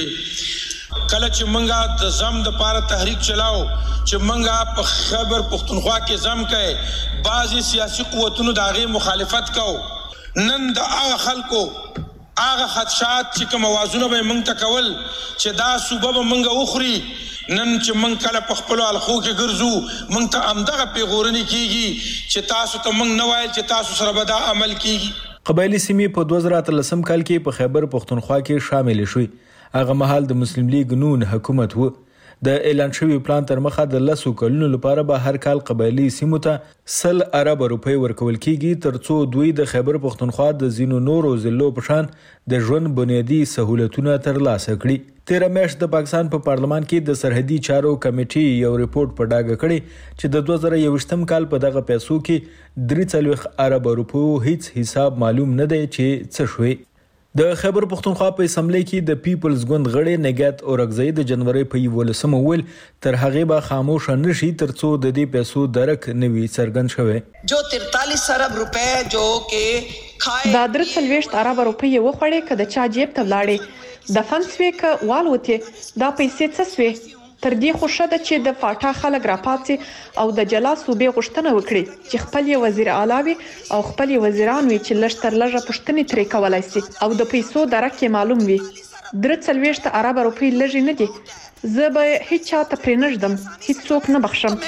کله چې مونږ د زم دپاره تحریک چلاو چې مونږ په خیبر پختونخوا کې زم کوي، بعضې سیاسي قوتونو د هغې مخالفت کو. نن د هغه خلکو هغه خدشات چې کوم اوازونه به مونږ ته کول چې دا صوبه به مونږ وخوري، نن چې مونږ کله په خپلو حلقو کې ګرځو مونږ ته همدغه پیغورنې کېږي چې تاسو ته مونږ نه وایل چې تاسو سره به دا عمل کېږي. قبایلی سیمې په دوه زره اتلسم کال کې په خیبر پختونخوا کې شامل شوې. هغه مهال د مسلم لیگ نون حکومت و. د اعلان شوی پلان تر مخه د لسو کلونو لپاره به هر کال قبایلی سیمو ته سل ارب روپۍ ورکول کیږي ترڅو دوی د خیبر پختونخوا د زینو نورو ضلعو په شان د ژوند بنیادی سہولتونه ترلاسه کړي. تیره میاشت د پاکستان په پا پارلمان کې د سرحدي چارو کمیټې یو ریپورت په ډاګه کړی چې د دوه زره یوویشتم کال په دغه پیسو کې درې څلوېښت ارب روپیو هیڅ حساب معلوم نه دی چې څه شوی. د خیبر پختونخوا په اسمبلی کې د پیپلز ګوند غړي نگات اورګزی د جنوري په یولسمه ویل تر هغه به خاموش نشي ترڅو د دې پیسو درک نوي څرګند شوی. جو تینتالیس ارب روپے جو کې دا درې څلوېښت ارب روپۍ وخوړې که د چا جیب ته ولاړې د فن سوې که والوتې دا پیسې څه سوې تر دې خو شته چې د فاټا خلک راپاتې او د جلا صوبې غوښتنه وکړي چې خپل وزیر اعلی وي او خپل وزیران وي چې لږ تر لږه پوښتنې ترې کولای شي او د پیسو درکه معلوم وي. درې څلوېښت ارب روپۍ لږ نه دي. زه به هیڅ چاته پرې نشدم، هیڅ څوک نه بخښم.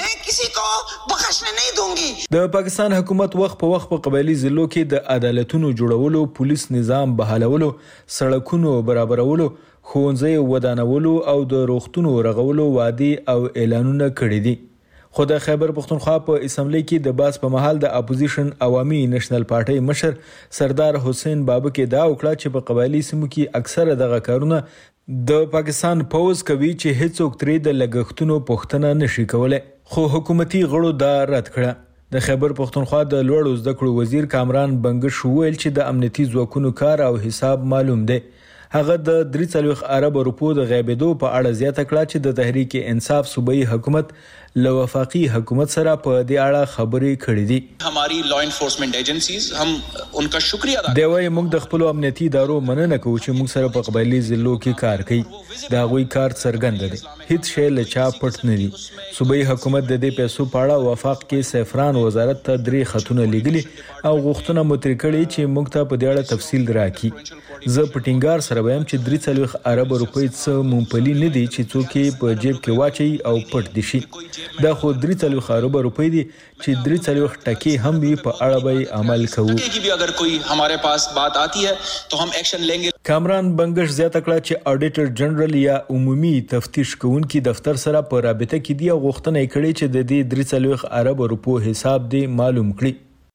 د پاکستان حکومت وخت په وخت په قبایلی ضلعو کې د عدالتونو جوړولو، پولیس نظام بحالولو، سړکونو برابرولو، ښوونځي ودانولو او د روغتونو رغولو وعدې او اعلانونه کړي دي. خو د خیبر پختونخوا په اسمبلی کې د باس په محل د اپوزیشن عوامي نېشنل پارټي مشر سردار حسین بابک دا وکړه چې په قبایلی سیمو کې اکثره دغه کارونه د پاکستان پوز کوي چې هیڅوک ترې د لګښتونو پوښتنه نشي کولای. خو حکومتي غړو دا رد کړه. د خیبر پختونخوا د لوړو زده کړو وزیر کامران بنگش وویل چې د امنیتي ځواکونو کار او حساب معلوم دی. هغه د درې څلوېښت ارب روپو د غیبېدو په اړه زیاته کړه چې د تحریک انصاف صوبایي حکومت له وفاقي حکومت سره په دې اړه خبرې کړې دي. हमारी लॉ एनफोर्समेंट एजेंसीज हम उनका शुक्रिया अदा دی وايي موږ د خپل امنیتي ادارو مننه کوو چې موږ سره په قبایلی ضلعو کې کار کوي. دا غوي کار څرګند دی، هیڅ شی له چا پټ نه دي. صوبایي حکومت د دې پیسو په اړه وفاق کې سفران وزارت ته درې خطونه لیږلي او غوښتنه متری کړې چې موږ ته په دې اړه تفصیل راکړي. زه په ټینګار سره وایم چې درې څلوېښت ارب روپۍ څه مونپلي نه دي چې څوک یې په جیب کې واچي او پټ دي شي. دا خو درې څلوېښت ارب روپۍ دي چې درې څلوېښت ټکي هم وي، په اړه به عمل کوو. اگر کوئی हमारे पास बात आती है तो हम एक्शन लेंगे. کامران بنگش زیاته کړه چې اډیټر جنرال یا عمومي تفتیش کوونکي دفتر سره په رابطه کې دی او غوښتنه یې کړې چې د دې درې څلوېښت ارب روپو حساب دی معلوم کړي.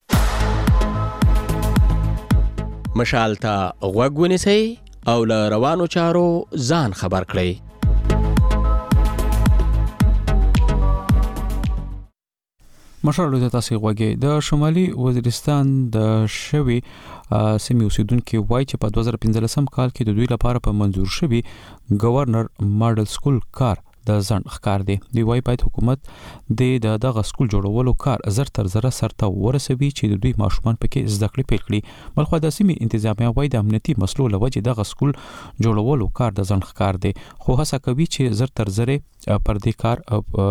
مشال ته غوږ ونیسئ او له روانو چارو ځان خبر کړئ. مشال ته تاسو غوږی د شمالي وزیرستان د شوی سیمې اوسیدونکو وایي چې په دوه زره پنځلسم کال کې د دوی لپاره په منزور شوی گورنر ماډل سکول کار د ځند ښکار دی. دی وايي باید حکومت د دغه سکول جوړولو کار زر تر زره سرته ورسوي چې د دوی ماشومان پکې زده کړې پیل کړي. بلخو د سیمې انتظامیه وايي د امنیتي مسلو لوجې دغه سکول جوړولو کار د ځند ښکار دی، خو هڅه کوي چې زر تر زره پر دې کار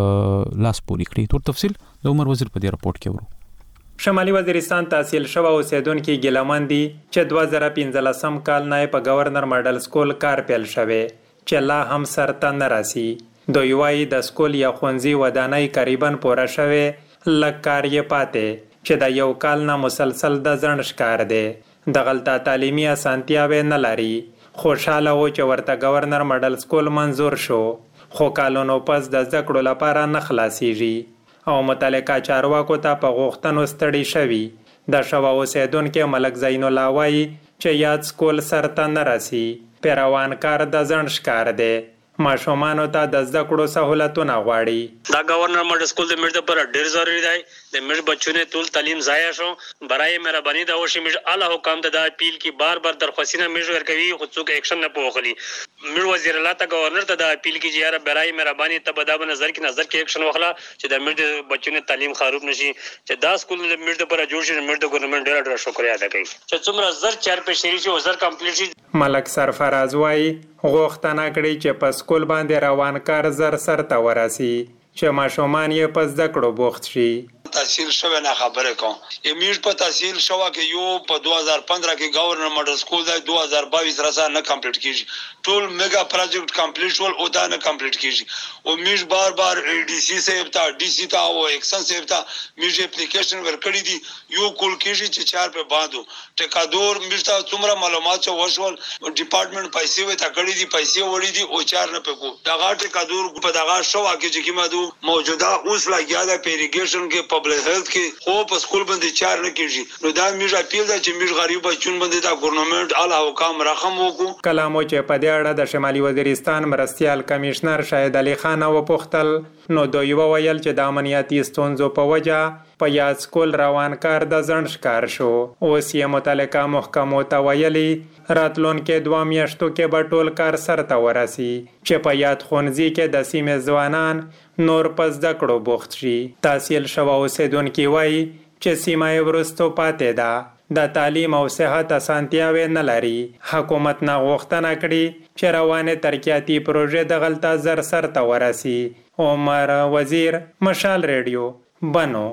لاس پوري کړي. تور تفصیل د عمر وزیر په دې راپورټ کې ورو. شمالي وزیرستان تحصیل شوه اوسیدونکو ګیلمن دي چې دوه زره پنځلسم کال نه په گورنر ماډل سکول کار پیل شوی چې لا هم سرته نه راسي. دوی وايي د سکول یا ښوونځي ودانۍ قریبا پوره شوی، لږ کار یې پاتې چې د یو کال نه مسلسل د ځند ښکار دی. دغلته تعلیمي اسانتیاوې نه لري. خوشحاله و چې ورته گورنر ماډل سکول منظور شو، خو کالونو پس د زده کړو لپاره نه خلاصیږي او متعلقه چارواکو ته په غوښتنو ستړي شوي. د شوه اوسیدونکو ملک زین الله وايي چې یاد سکول سرته نه راسي، پیروان کار د ځند ښکار دی. ماشومانو ته د زده کړو سہولتونه غواړي. دا گورنر ماډل سکول د مرده پر ډیر ضروری دی. د مرد بچو نے طول تعلیم ضایع شو. برای مهربانی دا وشي مرد اعلی حکام ته د اپیل کی بار بار درخواستونه مرد ورکوي، خو څوک اکشن نه پوخلی. مرد وزیر الله ته گورنر ته د اپیل کی چې یاره برای مهربانی ته بدا به نظر کې نظر کې اکشن واخلا چې د مرد بچو نے تعلیم خراب نشي. چې دا سکول د مرد پر جوړ شي، مرد ګورنمنت ډیر ډیر شکریا ادا کوي چې څومره زر چار په شری شي او زر کمپلیټ شي. ملک سرفراز وايي غوښتنه کړې چې په سکول باندې روان کار زر سرته ورسي چې ماشومان یې په زده کړو بوخت شي. تحصیل شوه نه خبره کوم. یمیش په تحصیل شوه کې یو په دوه هزار پندرہ کې گورنر ماډل سکول د دوه هزار باییس رسا نه کمپلیټ کیږي. ټول میگا پروجیکټ کمپلیټ ول او دا نه کمپلیټ کیږي. او میش بار بار ای ډی سی صاحب ته ډی سی ته او ایکسن صاحب ته میش اپلیکیشن ورکړی دي، یو کول کیږي چې چار په باندو ټیکادور میش ته څومره معلومات چې وشول ډپارټمنټ پیسې وې تا کړی دي، پیسې وړي دي او چار نه پکو. دغه ټیکادور په دغه شو کې چې کیمه دو موجوده اوس لاګیا د پیریګیشن کې پبلک هیلث کې خو په سکول باندې چار نه کیږي. نو دا میږه اپیل ده چې میږ غریب بچون باندې دا ګورنمنت اعلی حکام رقم وکړو. کلامو چې په دې اړه د شمالي وزیرستان مرستيال کمشنر شاهد علي خان و پختل نو دوی وویل چې د امنیتي ستونزو په وجه په یاد سکول روان کار د ځند ښکار شو. اوس یې متعلقه محکمو ته ویلي راتلونکو دوه میاشتو کې به ټول کار سرته ورسي چې په یاد ښوونځي کې د سیمې ځوانان نور په زده کړو بوخت شي. تحصیل شوه اوسیدونکي وایي چې سیمه یې وروستو پاتې ده د تعلیم او صحت اسانتیاوې نه لري. حکومت نه غوښتنه کړې چې روانې ترقیاتي پروژې دغلته زر سرته ورسي. عمر وزیر، مشال ریډیو، بنو.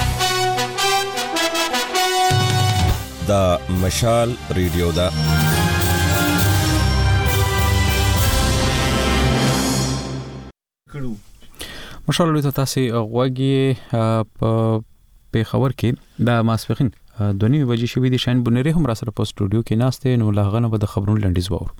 دا مشال ریډیو دا مشال ریډیو ته تاسو غوږی په پیښور کې د ماسپخین د نیمې بجې شوې دي. شاین بونری هم را سره په سټوډیو کې ناشته نو لاغنه به د خبرونو لنډیز وور.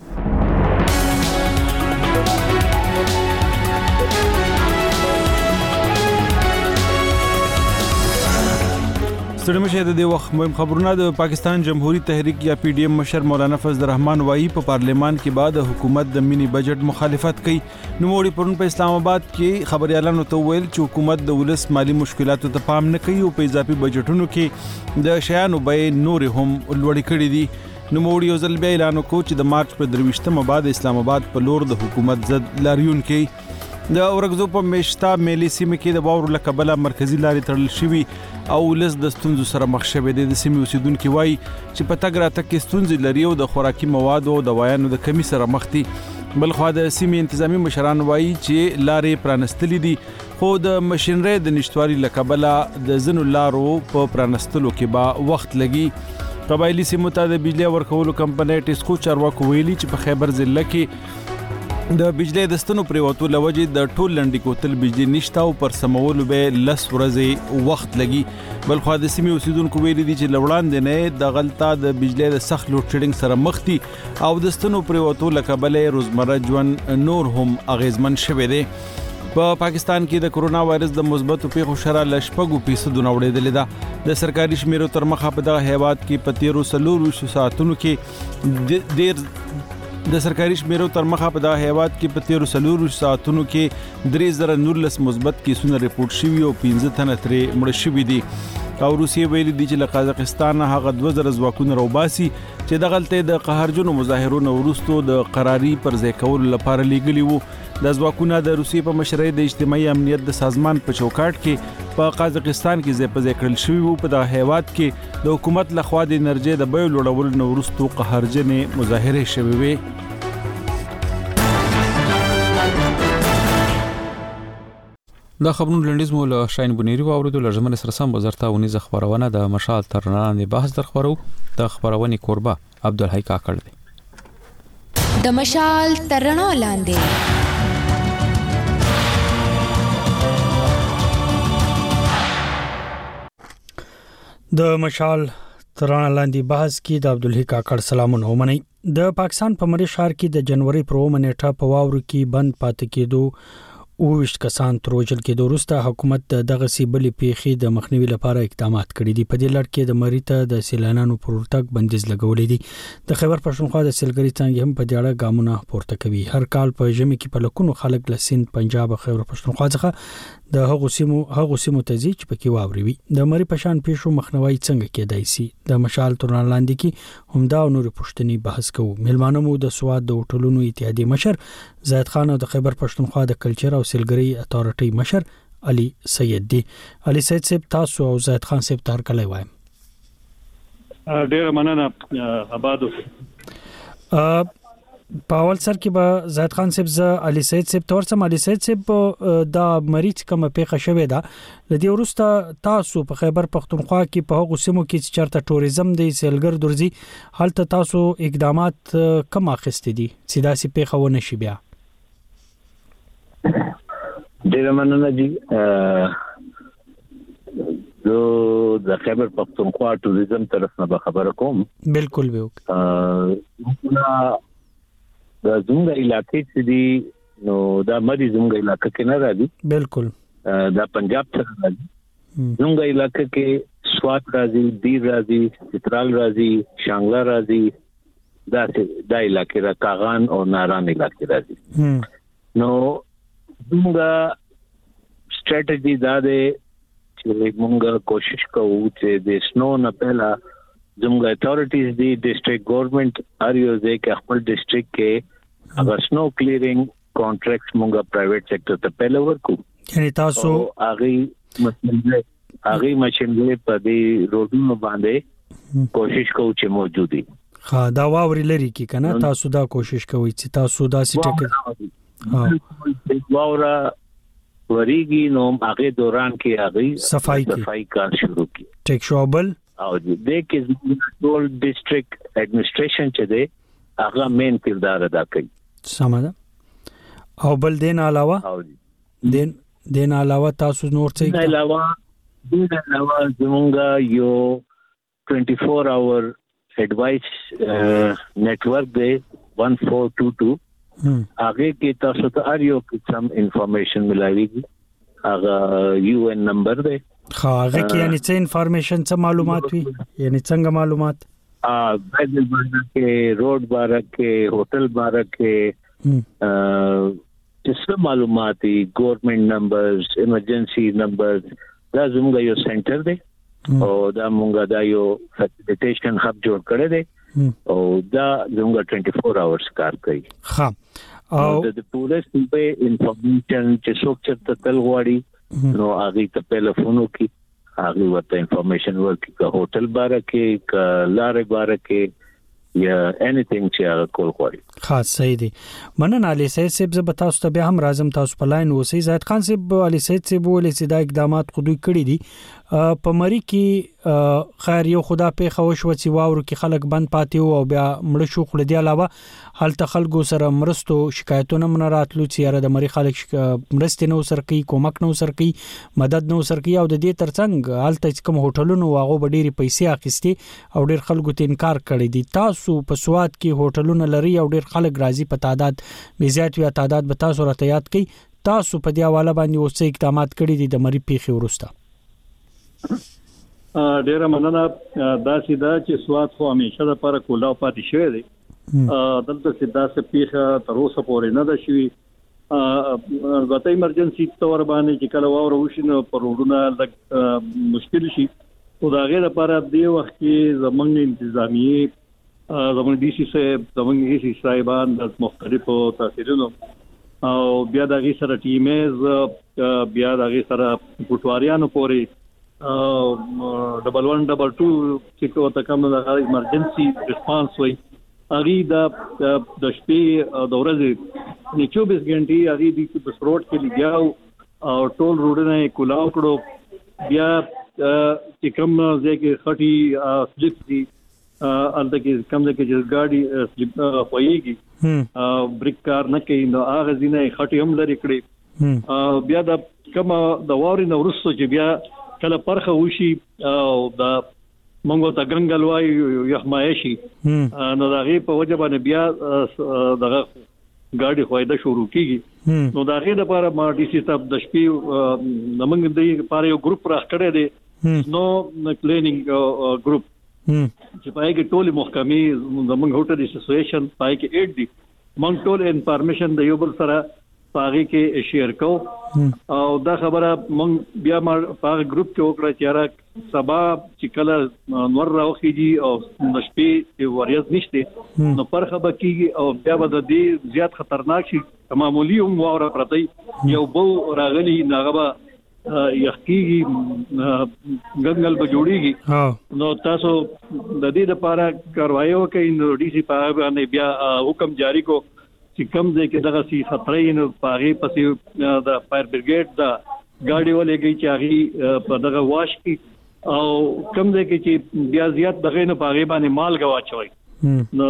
ستړي مشه د دې وخت مهم خبرونه. د پاکستان جمهوریت تحریک یا پی ډی ایم مشر مولانا فضل الرحمن وایي په پارلیمان کې بعد حکومت د مینی بجټ مخالفت کوي. نوموړي پرون په اسلام آباد کې خبريالانو ته ویل چې حکومت د ولس مالی مشکلاتو ته پام نه کوي او په اضافي بجټونو کې د شیانو بیې نور هم لوړې کړې دي. نوموړي یو ځل بیا اعلان وکړ چې د مارچ په درویشتمه بعد اسلام آباد په لور د حکومت ضد لاریون کوي. د اورګزو په مشتا ملي سیمه کې د باور لکبله مرکزی لارې تړل شوی او لس د ستونزو سره مخ شوی دي. د سیمې اوسیدونکو وایي چې په تګ راتګ کې ستونزې لري او د خوراکي موادو او دوايانو د کمی سره مخ دي. بلخو د سیمې انتظامی مشران وایي چې لارې پرانستلې دي خو د ماشينري د نشټواري لکبله د زنو لارو په پرانستلو کې با وخت لګي. قبایلی سیمو ته د بجلی ورکولو کمپنۍ ټیسکو چارواکو ویلي چې په خیبر ضلع کې د بجلی د ستنو پریوتو لوجه د ټول لنډی کوتل بجلی نشتا او پر سمولو به لس ورځې وخت لګي. بلخو د سیمې اوسیدونکو ویلي دي چې لوړاندې نه د غلطه د بجلی د سخت لوډ شیډینګ سره مخ دي او د ستنو پریوتو لکبله روزمره ژوند نور هم اغیزمن شوه دي. په پاکستان کې د کرونا وایرس د مثبتو پیښو شرح لشپږو فیصد نوړېدلې ده. د سرکاري شمیرو تر مخه په دغه هیواد کې په تیرو سلورو ساعتونو کې ډیر د سرکاري شمیرو تر مخه په دغه هیواد کې په تیرو سلورو ساعتونو کې درې زره نولس مثبت کیسونه ریپورت شوي او پنځه تنه ترې مړه شوي دي. او روسیې ویلي دي چې له قازقستان هغه دوه زره ځواکونه راوباسي چې دغلته د قهرجنو مظاهرونو وروسته د قراري پر ځای کولو لپاره لیږلي وو. د ځواکونه د روسیې په مشرۍ د اجتماعي امنیت د سازمان په چوکاټ کې په قازقستان کې ځای په ځای کړل شوي وو. په دغه هیواد کې د حکومت لخوا د انرژي د بیو لوړولو نه وروسته قهرجنې مظاهرې شوي وي. دا خبرونه لنډیز مو له شاین بونری واوریدو. لږمن سره سم وزارت ونیز خبرونه د مشال ترنان بحث در خبرو د خبرونې کوربه عبدالحی کاکړ دی. د مشال ترنا لاندې د مشال ترنا لاندې بحث کې د عبدالحی کاکړ سلامونه ومني. د پاکستان په مری ښار کې د جنوري پر اومه نیټه په واورو کې بند پاتې کېدو او وشت کسان تروجل کې د وروسته حکومت دغه سیبلې پیخي د مخنیوي لپاره اقدامات کړي دي. په دې لړ کې د مریته د سیلانانو پر ورتګ بندیز لګولې دي. د خیبر پښتونخوا د سیلګری څنګه هم په دې اړه ګامونه پورته کوي. هر کال په ژمي کې په لکونو خلک له سند پنجاب او خیبر پښتونخوا څخه د هغو سیمو هغو سیمو ته ځي چې پکې واوري وي. د مری پشان پیښو مخنیوي څنګه کېدای شي د مشال ترنان لاندې کې همدا نور پښتني بحث کوو. ملمانو مو د سواد د هوټلونو اتحادیه مشر زاهد خان او د خیبر پښتونخوا د کلچر او سیلګری اتارټي مشر علي سید دی. علي سید صاحب تاسو او زاهد خان صاحب تر کله وایم. ډیر مننه آبادو. په اول سر کې به زاهد خان صاحب ز علي سید صاحب تور سم علي سید صاحب د مریض کوم پیښه شوې ده لدی ورسته تاسو په خیبر پښتونخوا کې په هغه سیمو کې چې چرته ټوریزم دی سیلګر درځي هلته تاسو اقدامات کوم اخستې دي چې دا سي پیښه ونه شي بیا؟ ډیر مننه جی. زه د خیبر پښتونخوا ټوریزم طرف نه خبره کوم. بالکل به ا د زموږ علاقې چې دی نو دا مری زموږ علاقې کې نه راځي. بالکل دا پنجاب څخه راځي. زموږ علاقې کې سوات راځي، دیر راځي، چترال راځي، شانګلا راځي، دا د علاقې را کاغان او ناران علاقې راځي. نو زموږ سټریټجی دا ده چې موږ کوشش کوو چې د سنو نه پهلا زموږ اتھارټیز دی ډیسټریکټ ګورنمنت هر یو ځای کې خپل ډیسټریکټ کې اگر سنو کلیرینګ کانټریکټس موږ پرایویټ سېکټر ته پهلا ورکو. یعنی تاسو هغه مشنګي هغه مشنګي په دې روډونو باندې کوشش کوو چې موجودي. ها دا واوري لري کی کنه تاسو دا کوشش کوئ چې تاسو دا سټیک ها واورا وريږي نو هغه دوران کې هغه صفائی صفائی کار شروع کی. ټیک شوبل او د کې ټول ډیسټریکټ اډمنستریشن چې دی هغه مین کردار ادا کوي. سمه او بل دین علاوه او دین دین علاوه تاسو نور څه دین علاوه دین علاوه زمونږ یو چوبیس اور ایڈوائس نیٹ ورک دی ون فور ٹو ٹو هغه کې تاسو ته هر یو قسم انفارمیشن ملایوي. هغه یو ان نمبر دی. خا هغه کې یعنی څه انفارمیشن څه معلومات وي یعنی څنګه معلومات ا بایدل بارے کې روډ بارے کې هوټل بارے کې ا څه معلومات دي ګورنمنت نمبرز ایمرجنسي نمبرز دا زموږ یو سنټر دی او دا موږ دا یو فیسیلیټیشن هب جوړ کړی دی او دا زموږ چوبیس اورز کار کوي. ها او د پولیس په انفارمیشن چې څوک چرته تل غواړي نو هغه ته ټلیفون وکړي هغه ورته انفارمیشن ورکړي که هوټل باره کې که لارې باره کې یا انیثینګ چې هغه کول غواړي. خاص صحیح دی. مننه علي سید صاحب زه به تاسو ته بیا هم راځم تاسو په لاین اوسئ. زاهد خان صاحب علي سید صاحب ولې چې دا اقدامات خو دوی کړی دي په مری کې خیر یو خدا په خوښ و چې واورو کې خلک بند پاتې او بیا مړ شو خو دې علاوه حالت خلکو سره مرستو شکایتونه من راتلو چې یاره د مری خلک مرستې نو سر کوي کومک نو سر کوي مدد نو سر کوي او د دې ترڅنګ حالت کوم هوټلونو واغو ډېری پیسې اخیستي او ډېر خلکو ته انکار کړی دي. تاسو په سواد کې هوټلونه لري او ډېر خلک راځي په تعداد به زیات وي تعداد به تاسو راته یاد کړئ. تاسو په دې حواله باندې اوس اقدامات کړی دي د مری پیښې ورسته؟ ډیره مننه. دا سیدا چې سواد خو همیشه د پر کولاو پاتې شوی دی. دلته سیدا څه پیښه تر اوسه پورې نه ده شوی. البته ایمرجنسي تور باندې چې کله واور وشي نو پر وډونه لږ مشکل شي او دا غیر لپاره دی وخت کې زمونږ انتظامیه زمونږ ډي سي صاحب زمونږ ای سي صاحبان د مختلفو تاثیرونو او بیا د غي سره ټیمز بیا د غي سره پټواریانو پورې ډبل ون ډبل ټو چې کومه تکم د ایمرجنسي ریسپانس وي اغي د د شپې د ورځې نه چوبیس غنټې اغي د بسروټ کې لګیاو او ټول روډونه کولاو کړو. بیا چې کوم ځای کې خټي سلیپ دي الته کې کوم ځای کې چې ګاډي سلیپ پويږي بریک کار نه کوي نو هغه ځینې خټي هم لري کړی. بیا د کوم د واري نو ورسو چې بیا کله پرخه وشي او د منګو ته ګنګل وای یحمایشي نو دغه په وجه باندې بیا دغه ګاډي خوایده شروع کیږي. نو دغه لپاره ما ډي سي صاحب د شپې نمنګ د لپاره یو ګروپ راخ کړی دی نو کلینینګ ګروپ چې پای کې ټول محکمې زمونږ هوټل اسوسییشن پای کې اټ دي مونږ ټول انفارمیشن د یو بل سره پاغي کې شیر کو او دا خبره مونږ بیا ما پاغ ګروپ کې وکړه چې را سبا چې کله نور راوخیږي او د شپې وریاض نشته نو پرخه بکیږي او بیا به د دې زیات خطرناک شي. معمولی هم واوره پرتی یو بو راغلی ناغه یحقیقي ګنګل به جوړیږي نو تاسو د دې لپاره کاروایي وکړئ. نو ډي سي په باندې بیا حکم جاری کو چې کم ځای کې دغه سي خطرې نو پاغي پسې د فایر بریګیډ دا ګاډي ولېږي چې هغه په دغه واش کې او کم ځای کې چې بیا زیات دغه نه پاغي باندې مال غواچوي نو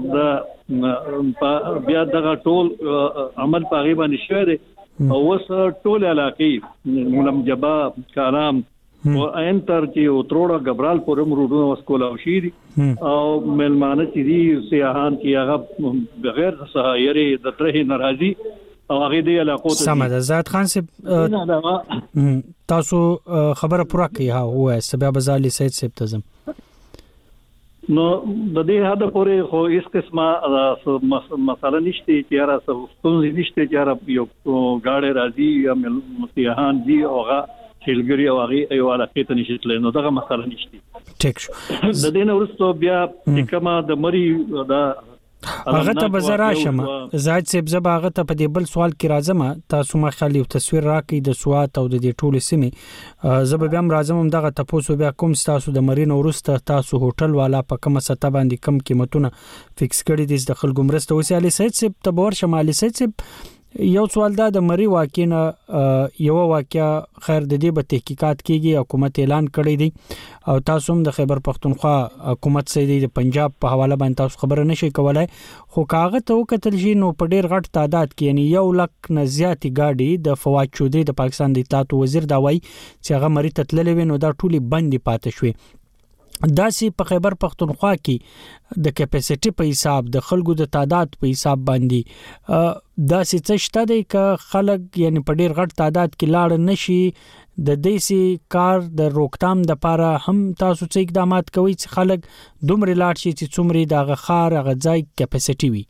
دا بیا دغه ټول عمل پاغي باندې شوی دی او وس ټول علاقې مولم جبا کارام او انتر چې وتروړه غبرال پورم روډونو وسکول او شيري او ملمانه چې دي سیاحان کې هغه بغیر سهایري د ترې ناراضي او هغه دی علاقو ته سمه ده. زاهد خان صاحب تاسو خبره پوره کړئ ها هو سبب بزالي سید صاحب تزم نو د دې هدا پورې خو هیڅ قسمه مسله نشته چې را ستونزې نشته چې را یو گاډي راځي یا سیاحان دي اوغه چلګری او هغه یو علاقې ته نشیتل نو دغه مسله نشته. ټیک شو. د دې نو ورستو بیا چې کما د مری دا هغه ته بزرا شم زاید سیب زبا هغه ته په دې بل سوال کې راځم تاسو ما خالي تصویر راکې د سوات او د دې ټولو سیمې زب بیا راځم دغه تاسو بیا کوم تاسو د مرین ورسته تاسو هوټل والا په کومه سطح باندې کم قیمتونه فکس کړی دي د خلکو مرسته وسی علي سید سیب تبور شمالي سید سیب یو سوال دا د مری واقعینه یو واقعیا خیر د دې په تحقیقات کېږي حکومت اعلان کړی دی او تاسو هم د خیبر پختونخوا حکومت سره د پنجاب په حواله باندې تاسو خبره نشئ کولای خو کاغه ته وکتل شي نو په ډیر غټ تعداد کې یعنی یو لک نه زیاتی گاډي د فواد چودري د پاکستان د اطلاعات وزیر دا وایي چې هغه مری تتللې وینو دا ټولي بندي پاتې شوې داسې په خیبر پختونخوا کې د کیپاسټي په حساب د خلکو د تعداد په حساب باندې داسې څه شته دی ک خلک یعنی په ډیر غټ تعداد کې لاړ نشي د دیسي کار د روکتام د لپاره هم تاسو څه اقدامات کوي چې خلک دومره لاړ شي چې څومره د غخار غځای کیپاسټي وي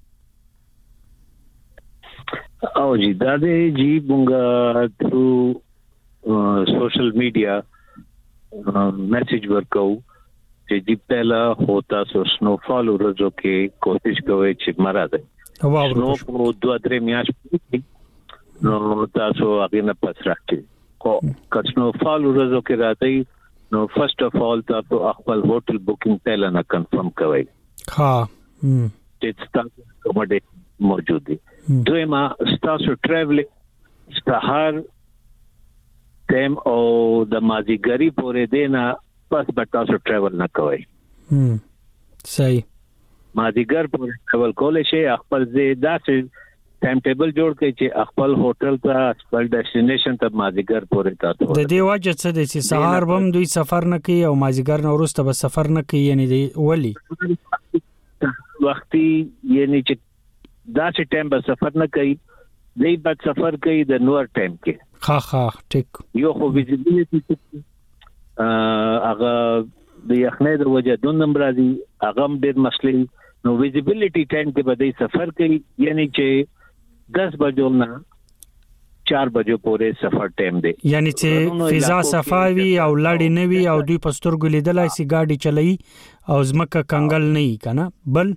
او جی دا دې جی مونږه تھرو سوشل میډیا میسج ورکو چې دی پهلا ہوتا سو سنو فال ورځو کې کوشش کوي چې مرا ده نو په دوه درې میاشتې نو تاسو هغه نه پس راځي کو کښنو فال ورځو کې راځي نو فرست اف اول تاسو خپل هوټل بوکینګ پهلا نه کنفرم کوي ها چې تاسو کومه موجود دي دویما تاسو ټریولینګ ستهار تم او د مازیګری پورې دینا پس به تاسو ټریول نه کوئ هم صحیح مازیګر پورې ټریول کولای شي خپل زیاده ټایم ټیبل جوړ کړئ چې خپل هوټل ته خپل ډیسټینیشن ته مازیګر پورې تاسو د دې وجه څه دي چې سهار بم دوی سفر نه کوي او مازیګر نو وروسته به سفر نه کوي یعنی دی ولی وختي یعنی چې دا چې ټایم به سفر نه کوي دی به سفر کوي د نور ټایم کې ها ها ټیک یو خو ویزیبিলিټي هغه د یخنۍ د وجه د نمبر دي هغه ډېر مسلې نو ویزیبিলিټي ټایم کې به سفر کوي یعنی چې دس بجو نه چار بجو پورې سفر ټایم دی یعنی چې فضا صفاوي او لړې نوي او دوی پسترګو لیدلای سي گاډي چلای او زمکه کنګل نه کنه بل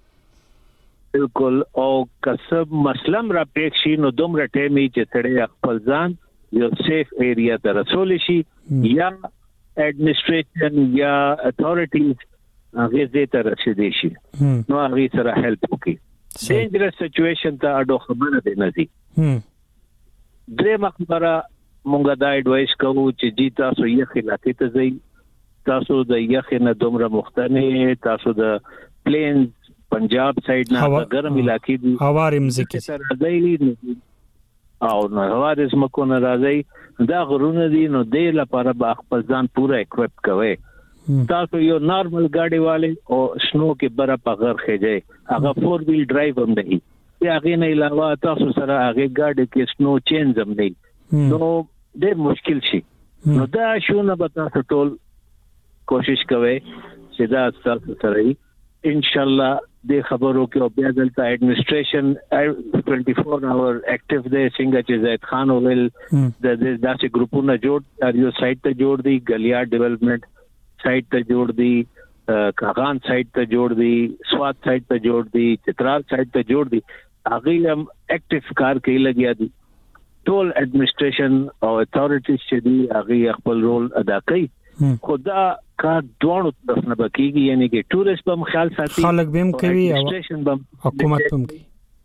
بالکل او کسب مسلم را پېښ نو دومره ټایم چې سړی خپل ځان یو سیف ایریا ته رسول شي یا ایڈمنسٹریشن یا اتھارٹیز هغه دې ته رسیدي شي نو هغه سره هیلپ وکړي ډینجرس سچويشن ته اډو خبره ده نه دي درې مخبره مونږه دا اډوایس کوو چې جی تاسو یې خلاقی ته ځئ تاسو د یې نه دومره مختنه تاسو د پلینز پنجاب سایډ نه ګرم علاقې دي هوارم ځکه سره دی او نو هوارز مکو نه راځي دا غرونه دي نو د لپاره به خپل ځان پورا اکوپ کوي تاسو یو نارمل گاډي والے او سنو کې بره په غر خېځي هغه فور ویل ډرایو هم دی یا هغه نه علاوه تاسو سره هغه گاډي کې سنو چینز هم دی نو ډېر مشکل شي نو دا شونه به تاسو ټول کوشش کوئ چې دا تاسو سره ان شاء الله د خبرو کې او بیا دلته ایڈمنسټریشن چوبیس اور ایکټیو دی څنګه چې زید خان ویل د داسې ګروپونو جوړ اریو سایت ته جوړ دی ګلیا ډیولپمنٹ سایت ته جوړ دی کاغان سایت ته جوړ دی سوات سایت ته جوړ دی چترال سایت ته جوړ دی هغه هم ایکټیو کار کوي لګیا دي ټول ایڈمنسټریشن او اتھارټیز چې دی هغه خپل رول ادا کوي خدا کا دوړو د نه بکیږي یعنی کې ټورست بم خیال ساتي خلک بم کوي او حکومت بم کوي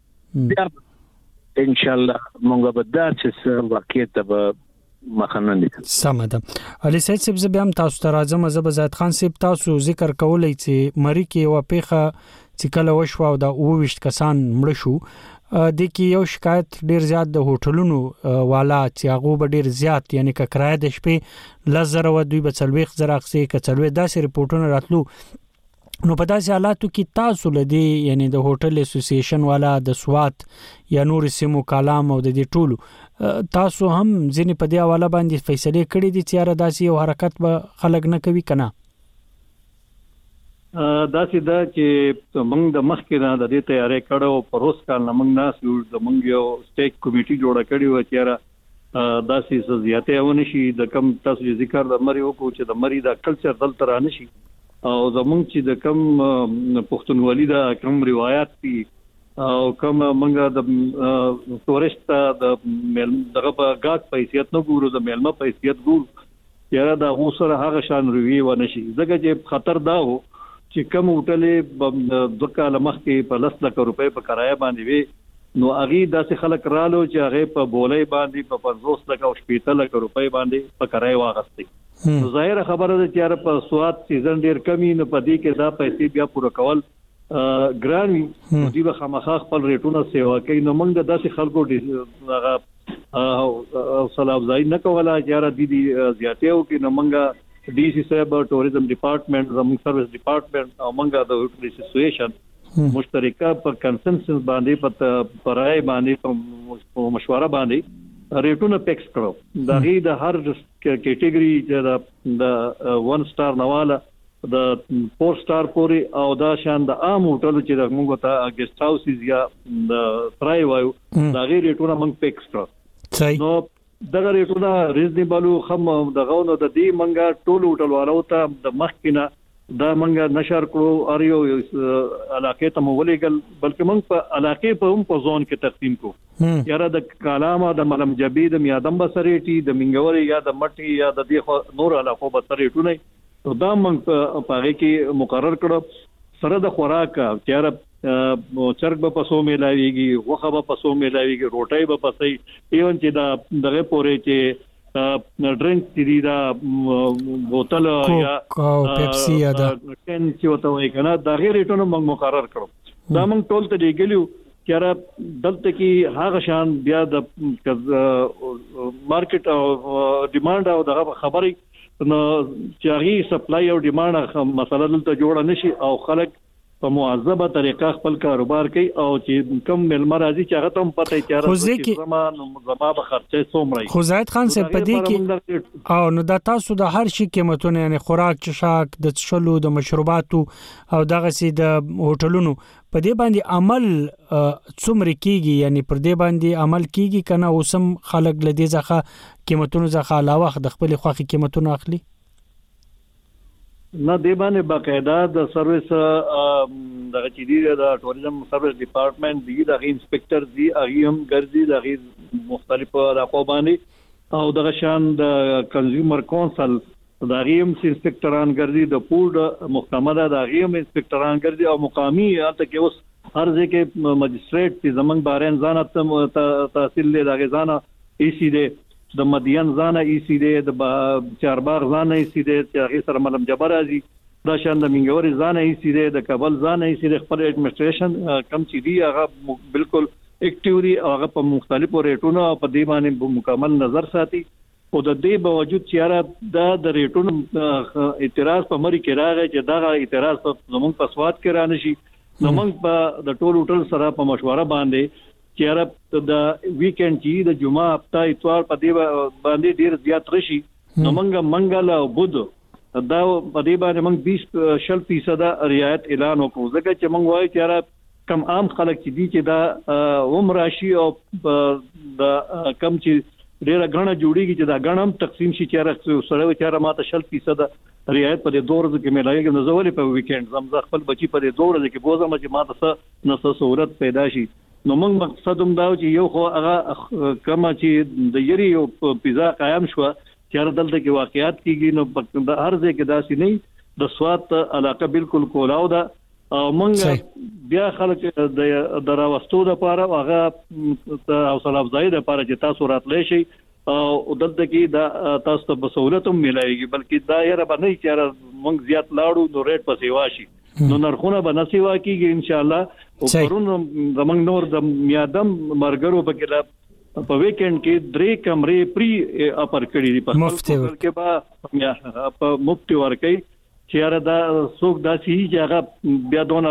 ان شاء الله مونږ به دا چې واقعیت به مخنن دي سمده علي سید صاحب زبم تاسو ته راځم زب زید خان صاحب تاسو ذکر کولای چې مری کې و پیخه چې کله وشو او دا اووشت کسان مړ شو د کی یو شکایت ډیر زیات د هوټلونو والا چې هغه به ډیر زیات یعنی ک کرایه د شپې لزر و دوی به څلويخ زره اخسي ک څلوي داسې رپورټونه راتلو نو په داسې حالاتو کې تاسو لدی یعنی د هوټل اسوسییشن والا د سوات یا نور سیمو کلام او د دې ټولو تاسو هم ځینې په دی حواله باندې فیصله کړې دي چې را داسې یو حرکت به خلک نه کوي کنه دا چې دا چې موږ د مخکې نه د دې تیاری کړو پروس کال نه موږ ناس یو د موږ یو سټیک کمیټي جوړه کړې و چې را دا چې زیاته ونه شي د کم تاسو ذکر د مری وکړو چې د مری دا کلچر دلته را نشي او زمونږ چې د کم پښتونولي دا کم روایت دي او کوم منګه د تورست د مل دغه په غاټ په حیثیت نه ګورو د ملما په حیثیت ګورو یاره دا غوسره هغه شان روي و نشي ځکه چې خطر دا و چې کوم هوټلې د کال مخکې په لس لک روپۍ په کرایه باندې وي نو اغي داسې خلک رالو چې هغه په بولای باندې په پنځوس لک او شپږ لک روپۍ باندې په کرایه واغستې نو ظاهر خبره ده چې هر په سواد سیزن ډیر کمی نه پدې کې دا پیسې بیا پوره کول ګران وي دوی به خامخا خپل ریټونه سیوا کوي نو موږ داسې خلکو هغه حوصله افزایی نه کوله چې را دي دي زیاتې او کې نو موږ ډي سي صاحب ټوریزم ډپارټمنټ زموږ سروس ډپارټمنټ او موږ د هوټل اسوسییشن مشترکه په کنسنسس باندې په پرای باندې په مشوره باندې ریټونه فکس کړو دا غي د هر کیټګوري چې د ون سٹار نواله د فور سٹار پوري او دا شان د عام هوټل چې موږ ته ګیسټ هاوسز یا د پرای وایو دا غي ریټونه موږ فکس کړو نو دغه ریټونه ریزنیبل خم دغه نو د دې منګه ټول هوټل والو ته د مخکینه دا منګه نشر کړو اریو علاقې ته مولېګل بلکې موږ په علاقې په هم په زون کې تقسیم کو یاره د کلامه د ملم جبی د میادم بسریټي د منګوري یا د مټي یا د دې نور علاقو بسریټونه نو دا موږ په هغه کې مقرر کړو سره د خوراک چیرې چرګ به پسو ملاويږي غوخه به پسو ملاويږي روټي به پسې ایون چې دا دغه پورې چې ډرینک دی دا بوتل یا پیپسي یا دا کین چې وته وای کنه دا غیر ریټونو موږ مقرر کړو دا موږ ټول ته دیګلیو چې را دلته کې هغه شان بیا د مارکیټ او ډیماند او دغه خبرې نو چې هغه سپلای او ډیماند مسله دلته جوړه نشي او خلک په معذبه طریقه خپل کاروبار کوي او چې کم ملما راځي چې هغه ته هم پته چاره چې زمان زما به خرچه څومره خو زاید خان صاحب پدې کې او نو دا تاسو د هر شي قیمتونه یعنی خوراک چشاک د څشلو د مشروباتو او دغه سي د هوټلونو په دې باندې عمل څومره کیږي یعنی پر دې باندې عمل کیږي کنه اوسم خلک لدې ځخه قیمتونو ځخه علاوه د خپل خوخي قیمتونو اخلي نه دی باندې باقاعده د سرویس د چيدي د ټوریزم سرویس ډپارټمنټ دی د انسپکټر دی هغه هم ګرځي د مختلفو علاقو باندې او د شان د کنزیومر کونسل د هغه هم انسپکټران ګرځي د فود محکمه د هغه هم انسپکټران ګرځي او مقامی البته کې اوس هر ځکه مجستریټ چې زمنګ بارین ځانه تحصیل له هغه ځانه ای سی دی د مدین ځانه ای سی دی د چارباغ ځانه ای سی دی چې هغه سره ملم جبر ازي دا شان د منګوري ځانه ای سی دی د کابل ځانه ای سی دی خپل اډمنستریشن کم چې دی هغه بالکل اکټیوري هغه په مختلفو ریټونو په دی باندې مکمل نظر ساتي او د دې باوجود چې را د ریټونو اعتراض په مری کې راغی چې دا اعتراض په زمونږ په سواد کې را نشي نو موږ په د ټول هوټل سره په مشوره باندې چې را د ویکند چې د جمعه هفته اتوار په دی باندې ډیر زیات رشي نو موږ منګل او بود دا په دی باندې موږ بیس شل فیصد رعایت اعلان وکړو ځکه چې موږ وایو چې را کم عام خلک چې دي چې دا عمر راشي او د کم چې ډیره غنه جوړیږي چې دا غنم تقسیم شي چې را سره چې ماته شل فیصد رعایت په دې دور کې ملایږي نو زولې په ویکند زم ځ خپل بچي په دې دور کې بوزم چې ماته څه نو سہولت پیدا شي نو موږ مقصد هم دا چې یو خو هغه کما چې د یری یو پیزا قائم شو چې دلته کې واقعیت کیږي نو د هر ځای کې داسې نه د سواد علاقه بالکل کولاو ده او موږ بیا خلک د دراوستو لپاره هغه حوصله افزایی لپاره چې تاسو راتلئ شي او دلته کې دا تاسو ته په سہولت هم ملایږي بلکې دا یې را باندې چې موږ زیات لاړو نو ریټ په سیوا شي نو نرخونه به نسیوا کیږي ان شاء الله او پرون زمنګ نور د میادم مرګرو په کې په ویکند کې درې کمرې پری اپر کړی دي په مفتی کې با په مفتی ورکې چې را دا څوک داسي چې هغه بیا دونه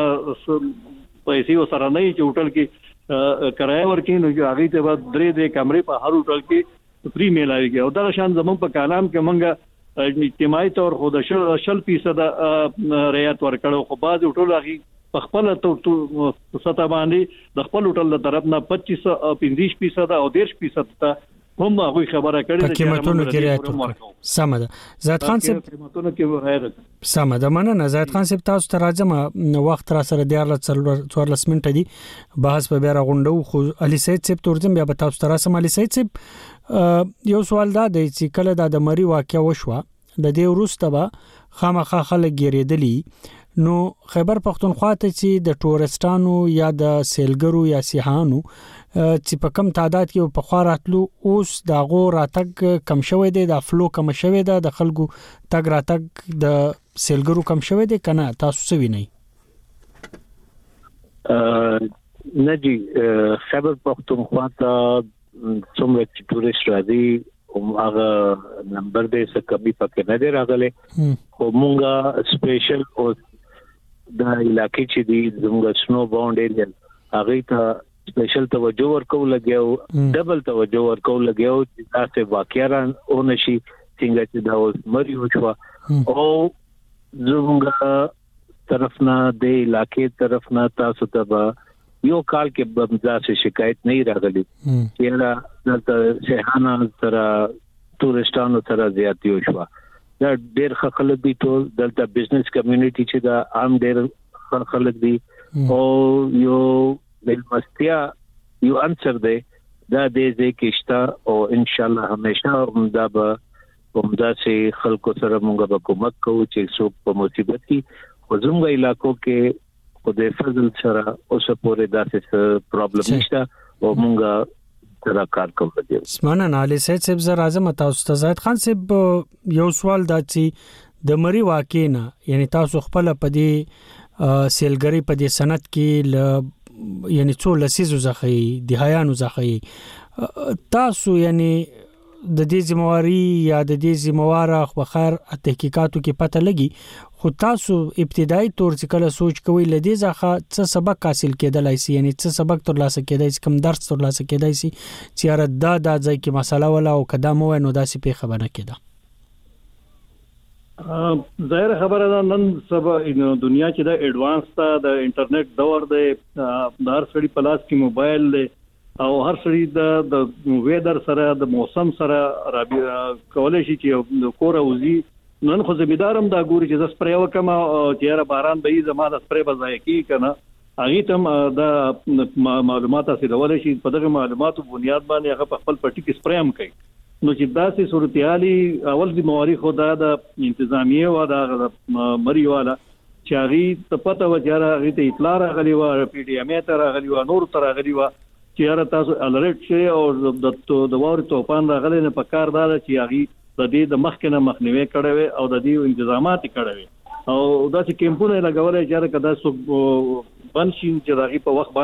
پیسې وسره نه چې هوټل کې کرایه ورکې نو هغه ته بعد درې درې کمرې په هر هوټل کې فری میلاويږي او دا شان زمون په کلام کې مونږه اجتماعي تور خو د شل فیصد رعایت ورکړو خو بعض هوټل هغه په خپل سطح باندې د خپل هوټل له طرف نه پچیس پنځه فیصد او ډیر فیصد ته هم هغه خبره کړې ده چې قیمتونو کې رعایت وکړي. سم ده. زاهد خان صاحب قیمتونو کې رعایت. سم ده. مننه زاهد خان صاحب، تاسو ته راځم. وخت را سره د څوارلس منټه دي بحث په بیا راغونډو، خو علي سید صاحب تورځم بیا به تاسو ته راسم. علي سید صاحب یو سوال دا دی چې کله دا د مری واقعیا وشوه د دې وروسته به خامخا خلک ګیرېدلی، نو خیبر پختونخوا ته چې د ټورستانو یا د سیلګرو یا سیاحانو چې په کم تعداد کې په خوا راتلو، اوس دا غو راتګ کم شوی دی، د فلو کم شوی دی، د خلکو تګ راتګ د سیلګرو کم شوی دی کنه؟ تاسو څه وینئ؟ نه جی، خیبر پختونخوا ته څومره چې ټورست راځي هغه نمبر دې څه کمی پکې نه دی راغلی، خو مونږه سپیشل او د علاقې چې دی زموږ سنو باوند ایریا هغه ته سپیشل توجه ورکو لګیاو، ډبل توجه ورکو لګیاو چې تاسو واقعا او نشي څنګه چې دا اوس مری وشو او زموږ طرف نه د علاقې طرف نه تاسو ته یو کال کې بمزا سے شکایت نه راغلی چې دا د سیاحانو سره ټورستانو سره زیاتی وشو. دا ډېر خلک دي، ټول دلته بزنس کمیونټي چې دا عام ډېر خلک دي او یو بلمستیا یو انصر دی دا دې دې کېشتا او ان شاء الله همیشه دا به همدا سي خلکو سره موږ به کومک کوو چې څوک په مصیبت کې خو زموږ علاقو کې خو د فضل سره اوس پورې داسې پرابلم نشته او موږ سره کار کوو. اسمانه علي سید صاحب زه راځم تاسو ته. زاهد خان صاحب یو سوال دا چې د مری واقع نه، یعنی تاسو خپل په دې سیلګری په دې سند کې ل یعنی څو لسیزو زخی دهایانو زخی تاسو یعنی د دې ذمہواری یا د دې ذمہواره خو خیر تحقیقاتو کې پته لګي، خو تاسو ابتدایي تور چې کله سوچ کوئ لدې ځخه څه سبق حاصل کېدلای شي، یعنی څه سبق ترلاسه کېدای شي، کوم درس ترلاسه کېدای شي چې اره دا د ځای کې مسله ولا او قدم و نو داسې په خبره کېده؟ ظاهر خبره ده نن سبا دنیا چې د ایڈوانس ته د انټرنیټ دور دی، د هر سړي په لاس کې موبایل دی او هر سړي د ویدر سره د موسم سره کولای شي چې د کور اوزي. نن خو زمیدارم دا ګوري چې د سپری وکم چې را باران به زما د سپری بځای کی کنه، هغه تم د معلومات حاصلول شي، په دغه معلوماتو بنیاد باندې هغه په خپل پټی کې سپری هم کوي. نو چې داسې صورتحالي اول د مواري خدا د انتظامیه او د مری والا چې هغه ته پته و چې هغه ته اطلاع راغلی و، پی ډی ایم ته راغلی و، نور ته راغلی و چې هغه تاسو الرټ شي او د د واري توپان راغلی نه پکار دا چې هغه د دې د مخکنه مخنیوي کړوي او د دې انتظامات کړوي او داسې کیمپونه لګولای چې کدا سو بنشین چې دغه په وخت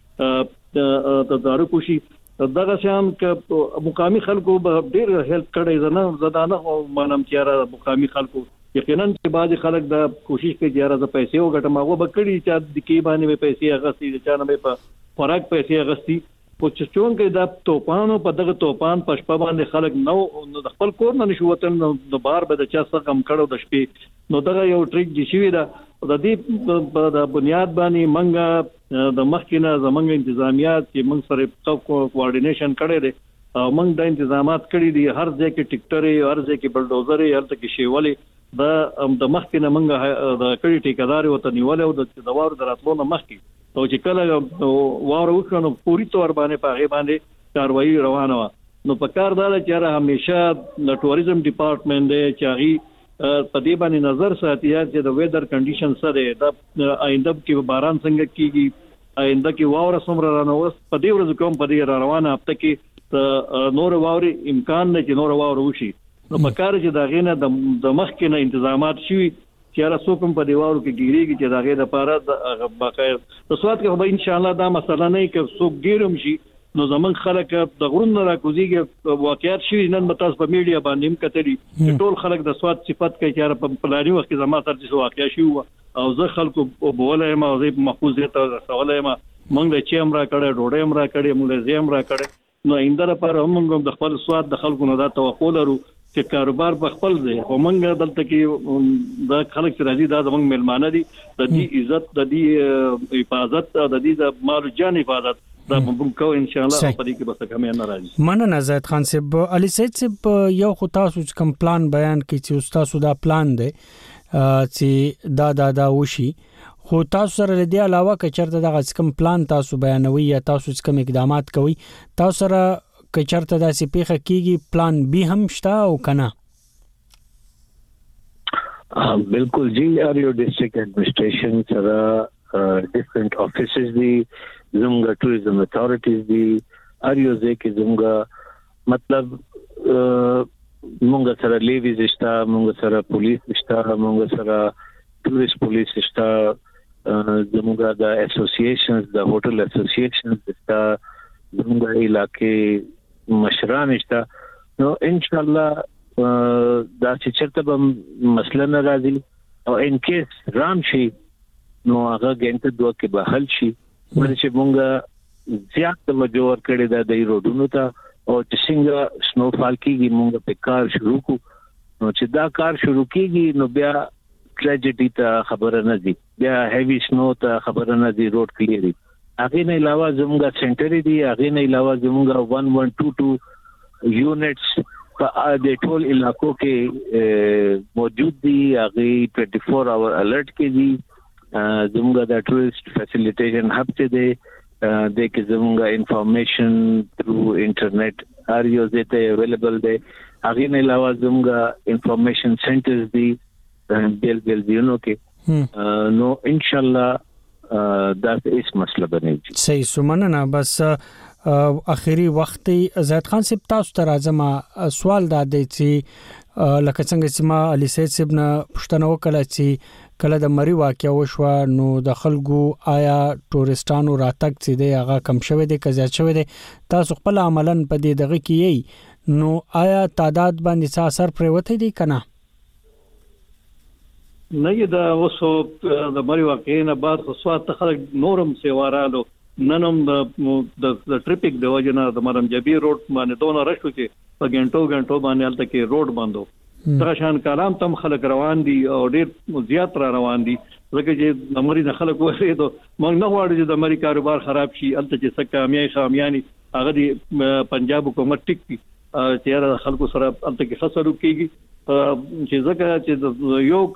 باندې تدارک وشي. دغه شان ک مقامی خلکو به ډیر هیلپ کړي زنه زدانه او مانم چې مقامی خلکو یقینا چې بعض خلک د کوشش کوي چې راځه پیسې وګټم، هغه به کړي چې د کې باندې پیسې اغستې د چانه په خوراک پیسې اغستې، خو چې چون کې د توپانو په دغه توپان په شپه باندې خلک نو د خپل کور نه نشو وتل، نو د بار به د چا څخه کم کړو د شپې. نو دغه یو ټریک دي شوی دا د دې د بنیاد باندې منګه د مخکینه زمنګ انتظامیات چې موږ سره کوارډینیشن کړی دی او موږ د انتظامات کړی دي، هر ځای کې ټیکټرې، هر ځای کې بلډوزرې، هر ځای کې شیولې د د مخکینه منګه د کړي ټیکداري وته نیول او د دوار دراتلو نه مخکې او چې کله واره وکړو پوری تور باندې پاغه باندې کاروایی روانه و. نو په کار دا چې همیشه د ټوریزم ډپارټمنټ دی چې هغه په دې باندې نظر ساتي چې د ویدر کنډیشن سره د آینده کې باران څنګه کیږي، آینده کې واوره څومره رانوست، په دې ورځ کوم په دې روانه هفته کې نور واوري امکان نه چې نور واوره وشي. نو په کار چې دا غینه د مخکنه انتظامات شوي چې را څوک په دیوارو کې ګیریږي چې دا غیر لپاره د باقاعده د سواد کې به ان شاء الله دا مسله نه کې څوک ګیرم شي. نو زمون خلک د غرون را کوزيږي واقعیت شي نن متاس په میډیا باندې هم کتلی چې ټول خلک د سواد صفات کوي چې په پلاني وخت کې زما تر دې واقعیا شي او زه خلکو بوله ما او زه محفوظ ته رسوله ما مونږ د چیم را کړه ډوډۍ هم را کړه مونږ زیم را کړه. نو آینده لپاره موږ د خپل سواد د خلکو نه دا توقع لرو چې کاروبار په خپل ځای او موږ دلته کې د خلک چې راځي دا زموږ ملمانه دي، د دې عزت، د دې حفاظت، د دې د مال جان حفاظت دا موږ کو ان شاء الله په دې کې بس کومه نه راځي. مننه زید خان صاحب. علي سید صاحب یو خو تاسو کوم پلان بیان کړئ چې تاسو دا پلان دی چې دا دا دا وشي، خو تاسو سره لدی علاوه کچرته دغه کوم پلان تاسو بیانوي یا تاسو کوم اقدامات کوي، تاسو سره کچرته داسې پیخه کیږي پلان بي هم شته او کنه؟ بالکل جی، اریو ډیسټریکټ ایڈمنسټریشن سره ډیفرنٹ افیسز دي، زموږ ټوریزم اتھارټیز دي، اریو ځکه زموږ مطلب موږ سره لیویز شته، موږ سره پولیس شته، موږ سره ټوریست پولیس شته، زموږ د اسوسییشنز د هوټل اسوسییشنز شته، زموږ علاقې مشران شته. نو ان شاء الله دا چې چرته به مسله نه راځي او ان کیس رام شي نو هغه ګنټه دوه کې به حل شي. ولې چې موږ زیات توجه ورکړې ده د روډونو ته او چې څنګه سنو فال کېږي موږ په کار شروع کو. نو چې دا کار شروع کېږي نو بیا ټریجډي ته خبره نه دي، بیا هیوی سنو ته خبره نه دي، روډ کلیئر دي. هغه نه علاوه زموږ سنټر دي، هغه نه علاوه زموږ one one two two یونټس په د ټول علاقو کې موجود دي، هغه چوبیس آور الرټ کې دي. زموږ د ټوریست فیسیلیټیشن هب ته دي د کې زموږ انفارمیشن تھرو انټرنیټ هر یو ځای ته اویلیبل دي. هغه نه علاوه زموږ انفارمیشن سنټرز دي بیل بیل دیونو کې. نو ان شاء الله دا هیڅ مسله بنېږي. صحیح سمنه. بس اخیری وخت زید خان صاحب تاسو ته راځم، سوال دا دی چې لکه څنګه چې ما علي سید صاحب نه پوښتنه وکړه چې کله د مری واقعیا وشو نو د خلکو آیا ټوریستانو راتګ چې دی هغه کم شوی دی که زیات شوی دی، تاسو خپل عملاً په دې دغه کې یی نو آیا تعداد باندې څه اثر پریوتی دی کنه؟ نه دا اوسو د مری واقعیا نه بعد خو سوات خلک نورم سیوارالو ننم د ټریفیک د وجنه د مرم جبی روډ باندې دونه رشو چې په غنټو غنټو باندې الته کې روډ بندو. دا شان کلام تم خلک روان دي او ډیر زیات را روان دي، ځکه چې د مری نه خلک وځي ته موږ نه غواړو چې د مری کاروبار خراب شي. الته چې څه کامیای خامیانی هغه دی پنجاب حکومت ټیک دي چې را خلکو سره الته کې خسرو کیږي چې ځکه چې یو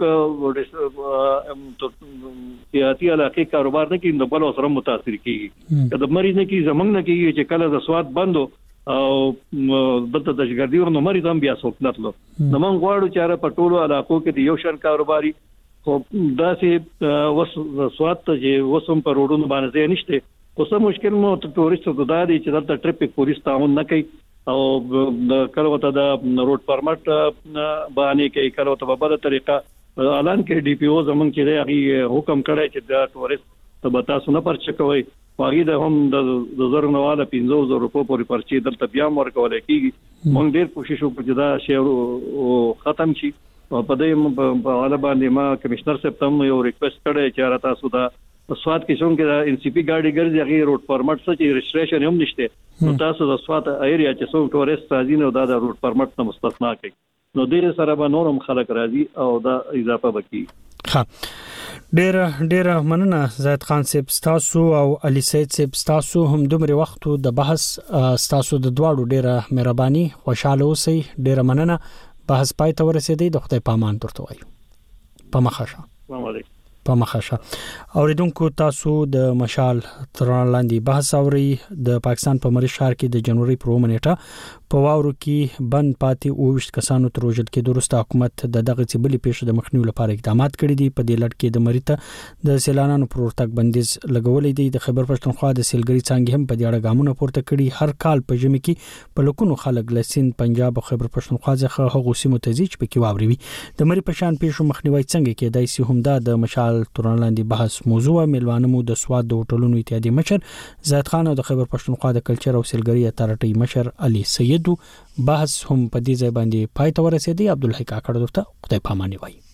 سیاسي علاقه کاروبار نه کې د بل سره متاثر کیږي. که د مریض نه کې زمنګ نه کیږي چې کله د سواد بندو او دته د شګردي نو مریض هم بیا سوکلتلو. نو موږ غواړو چې په ټولو علاقو کې د یو شر کاروباري خو دا چې وس سواد ته چې وسم په روډونو باندې نشته، خو څه مشکل مو ټوریستو ته دا دی چې دلته ټریفیک پولیس تعاون نه کوي او د کله وته د روډ پرمټ باندې کې کله وته په بده طریقه اعلان کې ډي پی او زمونږ چې هغه حکم کړی چې د ټوریست ته به تاسو نه پرچ کوي، واغې د هم د زر نواله پنځه زره روپو پورې پرچې دلته بیا ورکول کېږي. موږ ډېر کوشش وکړو چې دا شی ختم شي او په دې په حواله باندې ما کمشنر صاحب ته یو ریکوست کړی چې تاسو دا سواد کې څنګه د ان سی پی ګاډي ګرځي هغه روډ پرمټ څه چې رجسټریشن هم نشته، نو تاسو د سواد ایریا چې څو ټوریست راځي نو دا د روډ پرمټ نه مستثنا کوي، نو ډیر سره به نورم خلک راځي او دا اضافه وکړي. ها ډیر ډیر مننه زید خان صاحب تاسو او علي سید صاحب تاسو هم دومره وخت د بحث تاسو د دواړو ډیره مهرباني خوشاله اوسئ. ډیر مننه. بحث پای ته ورسېدی. د خدای پامان درته وایو. په مخه شه. السلام علیکم. په مخه اوریدونکو تاسو د مشال تران لاندې بحث اوري. د پاکستان په مری ښار کې د جنوري پر اووه نیټه په واورو کې بند پاتې اووه کسانو تر وژل کې درسته حکومت د دغه سیبلي پیښې د مخنیوي لپاره اقدامات کړي دي. په دې لړ کې د مری ته د سیلانانو پر ورتګ بندیز لګولې دي. د خیبر پښتونخوا د سیلګری څنګه هم په دې اړه ګامونه پورته کړي. هر کال په جمی کې په لکونو خلک لسین پنجاب او خیبر پښتونخوا څخه هغه سیمو ته ځي چې پکې واوري وي. د مری په شان پیښو مخنیوي څنګه کېدای شي هم دا د مشال تران لاندې بحث موضوع. میلوانه مو د سواد د هوټلونو اتحادیې مشر زید خان او د خیبر پښتونخوا د کلچر او سیلګری اتارټي مشر علي سیدو بحث هم په دې ځای باندې پای ته ورسېدی. عبدالحق کاکړ درته خدای پاماني وایي.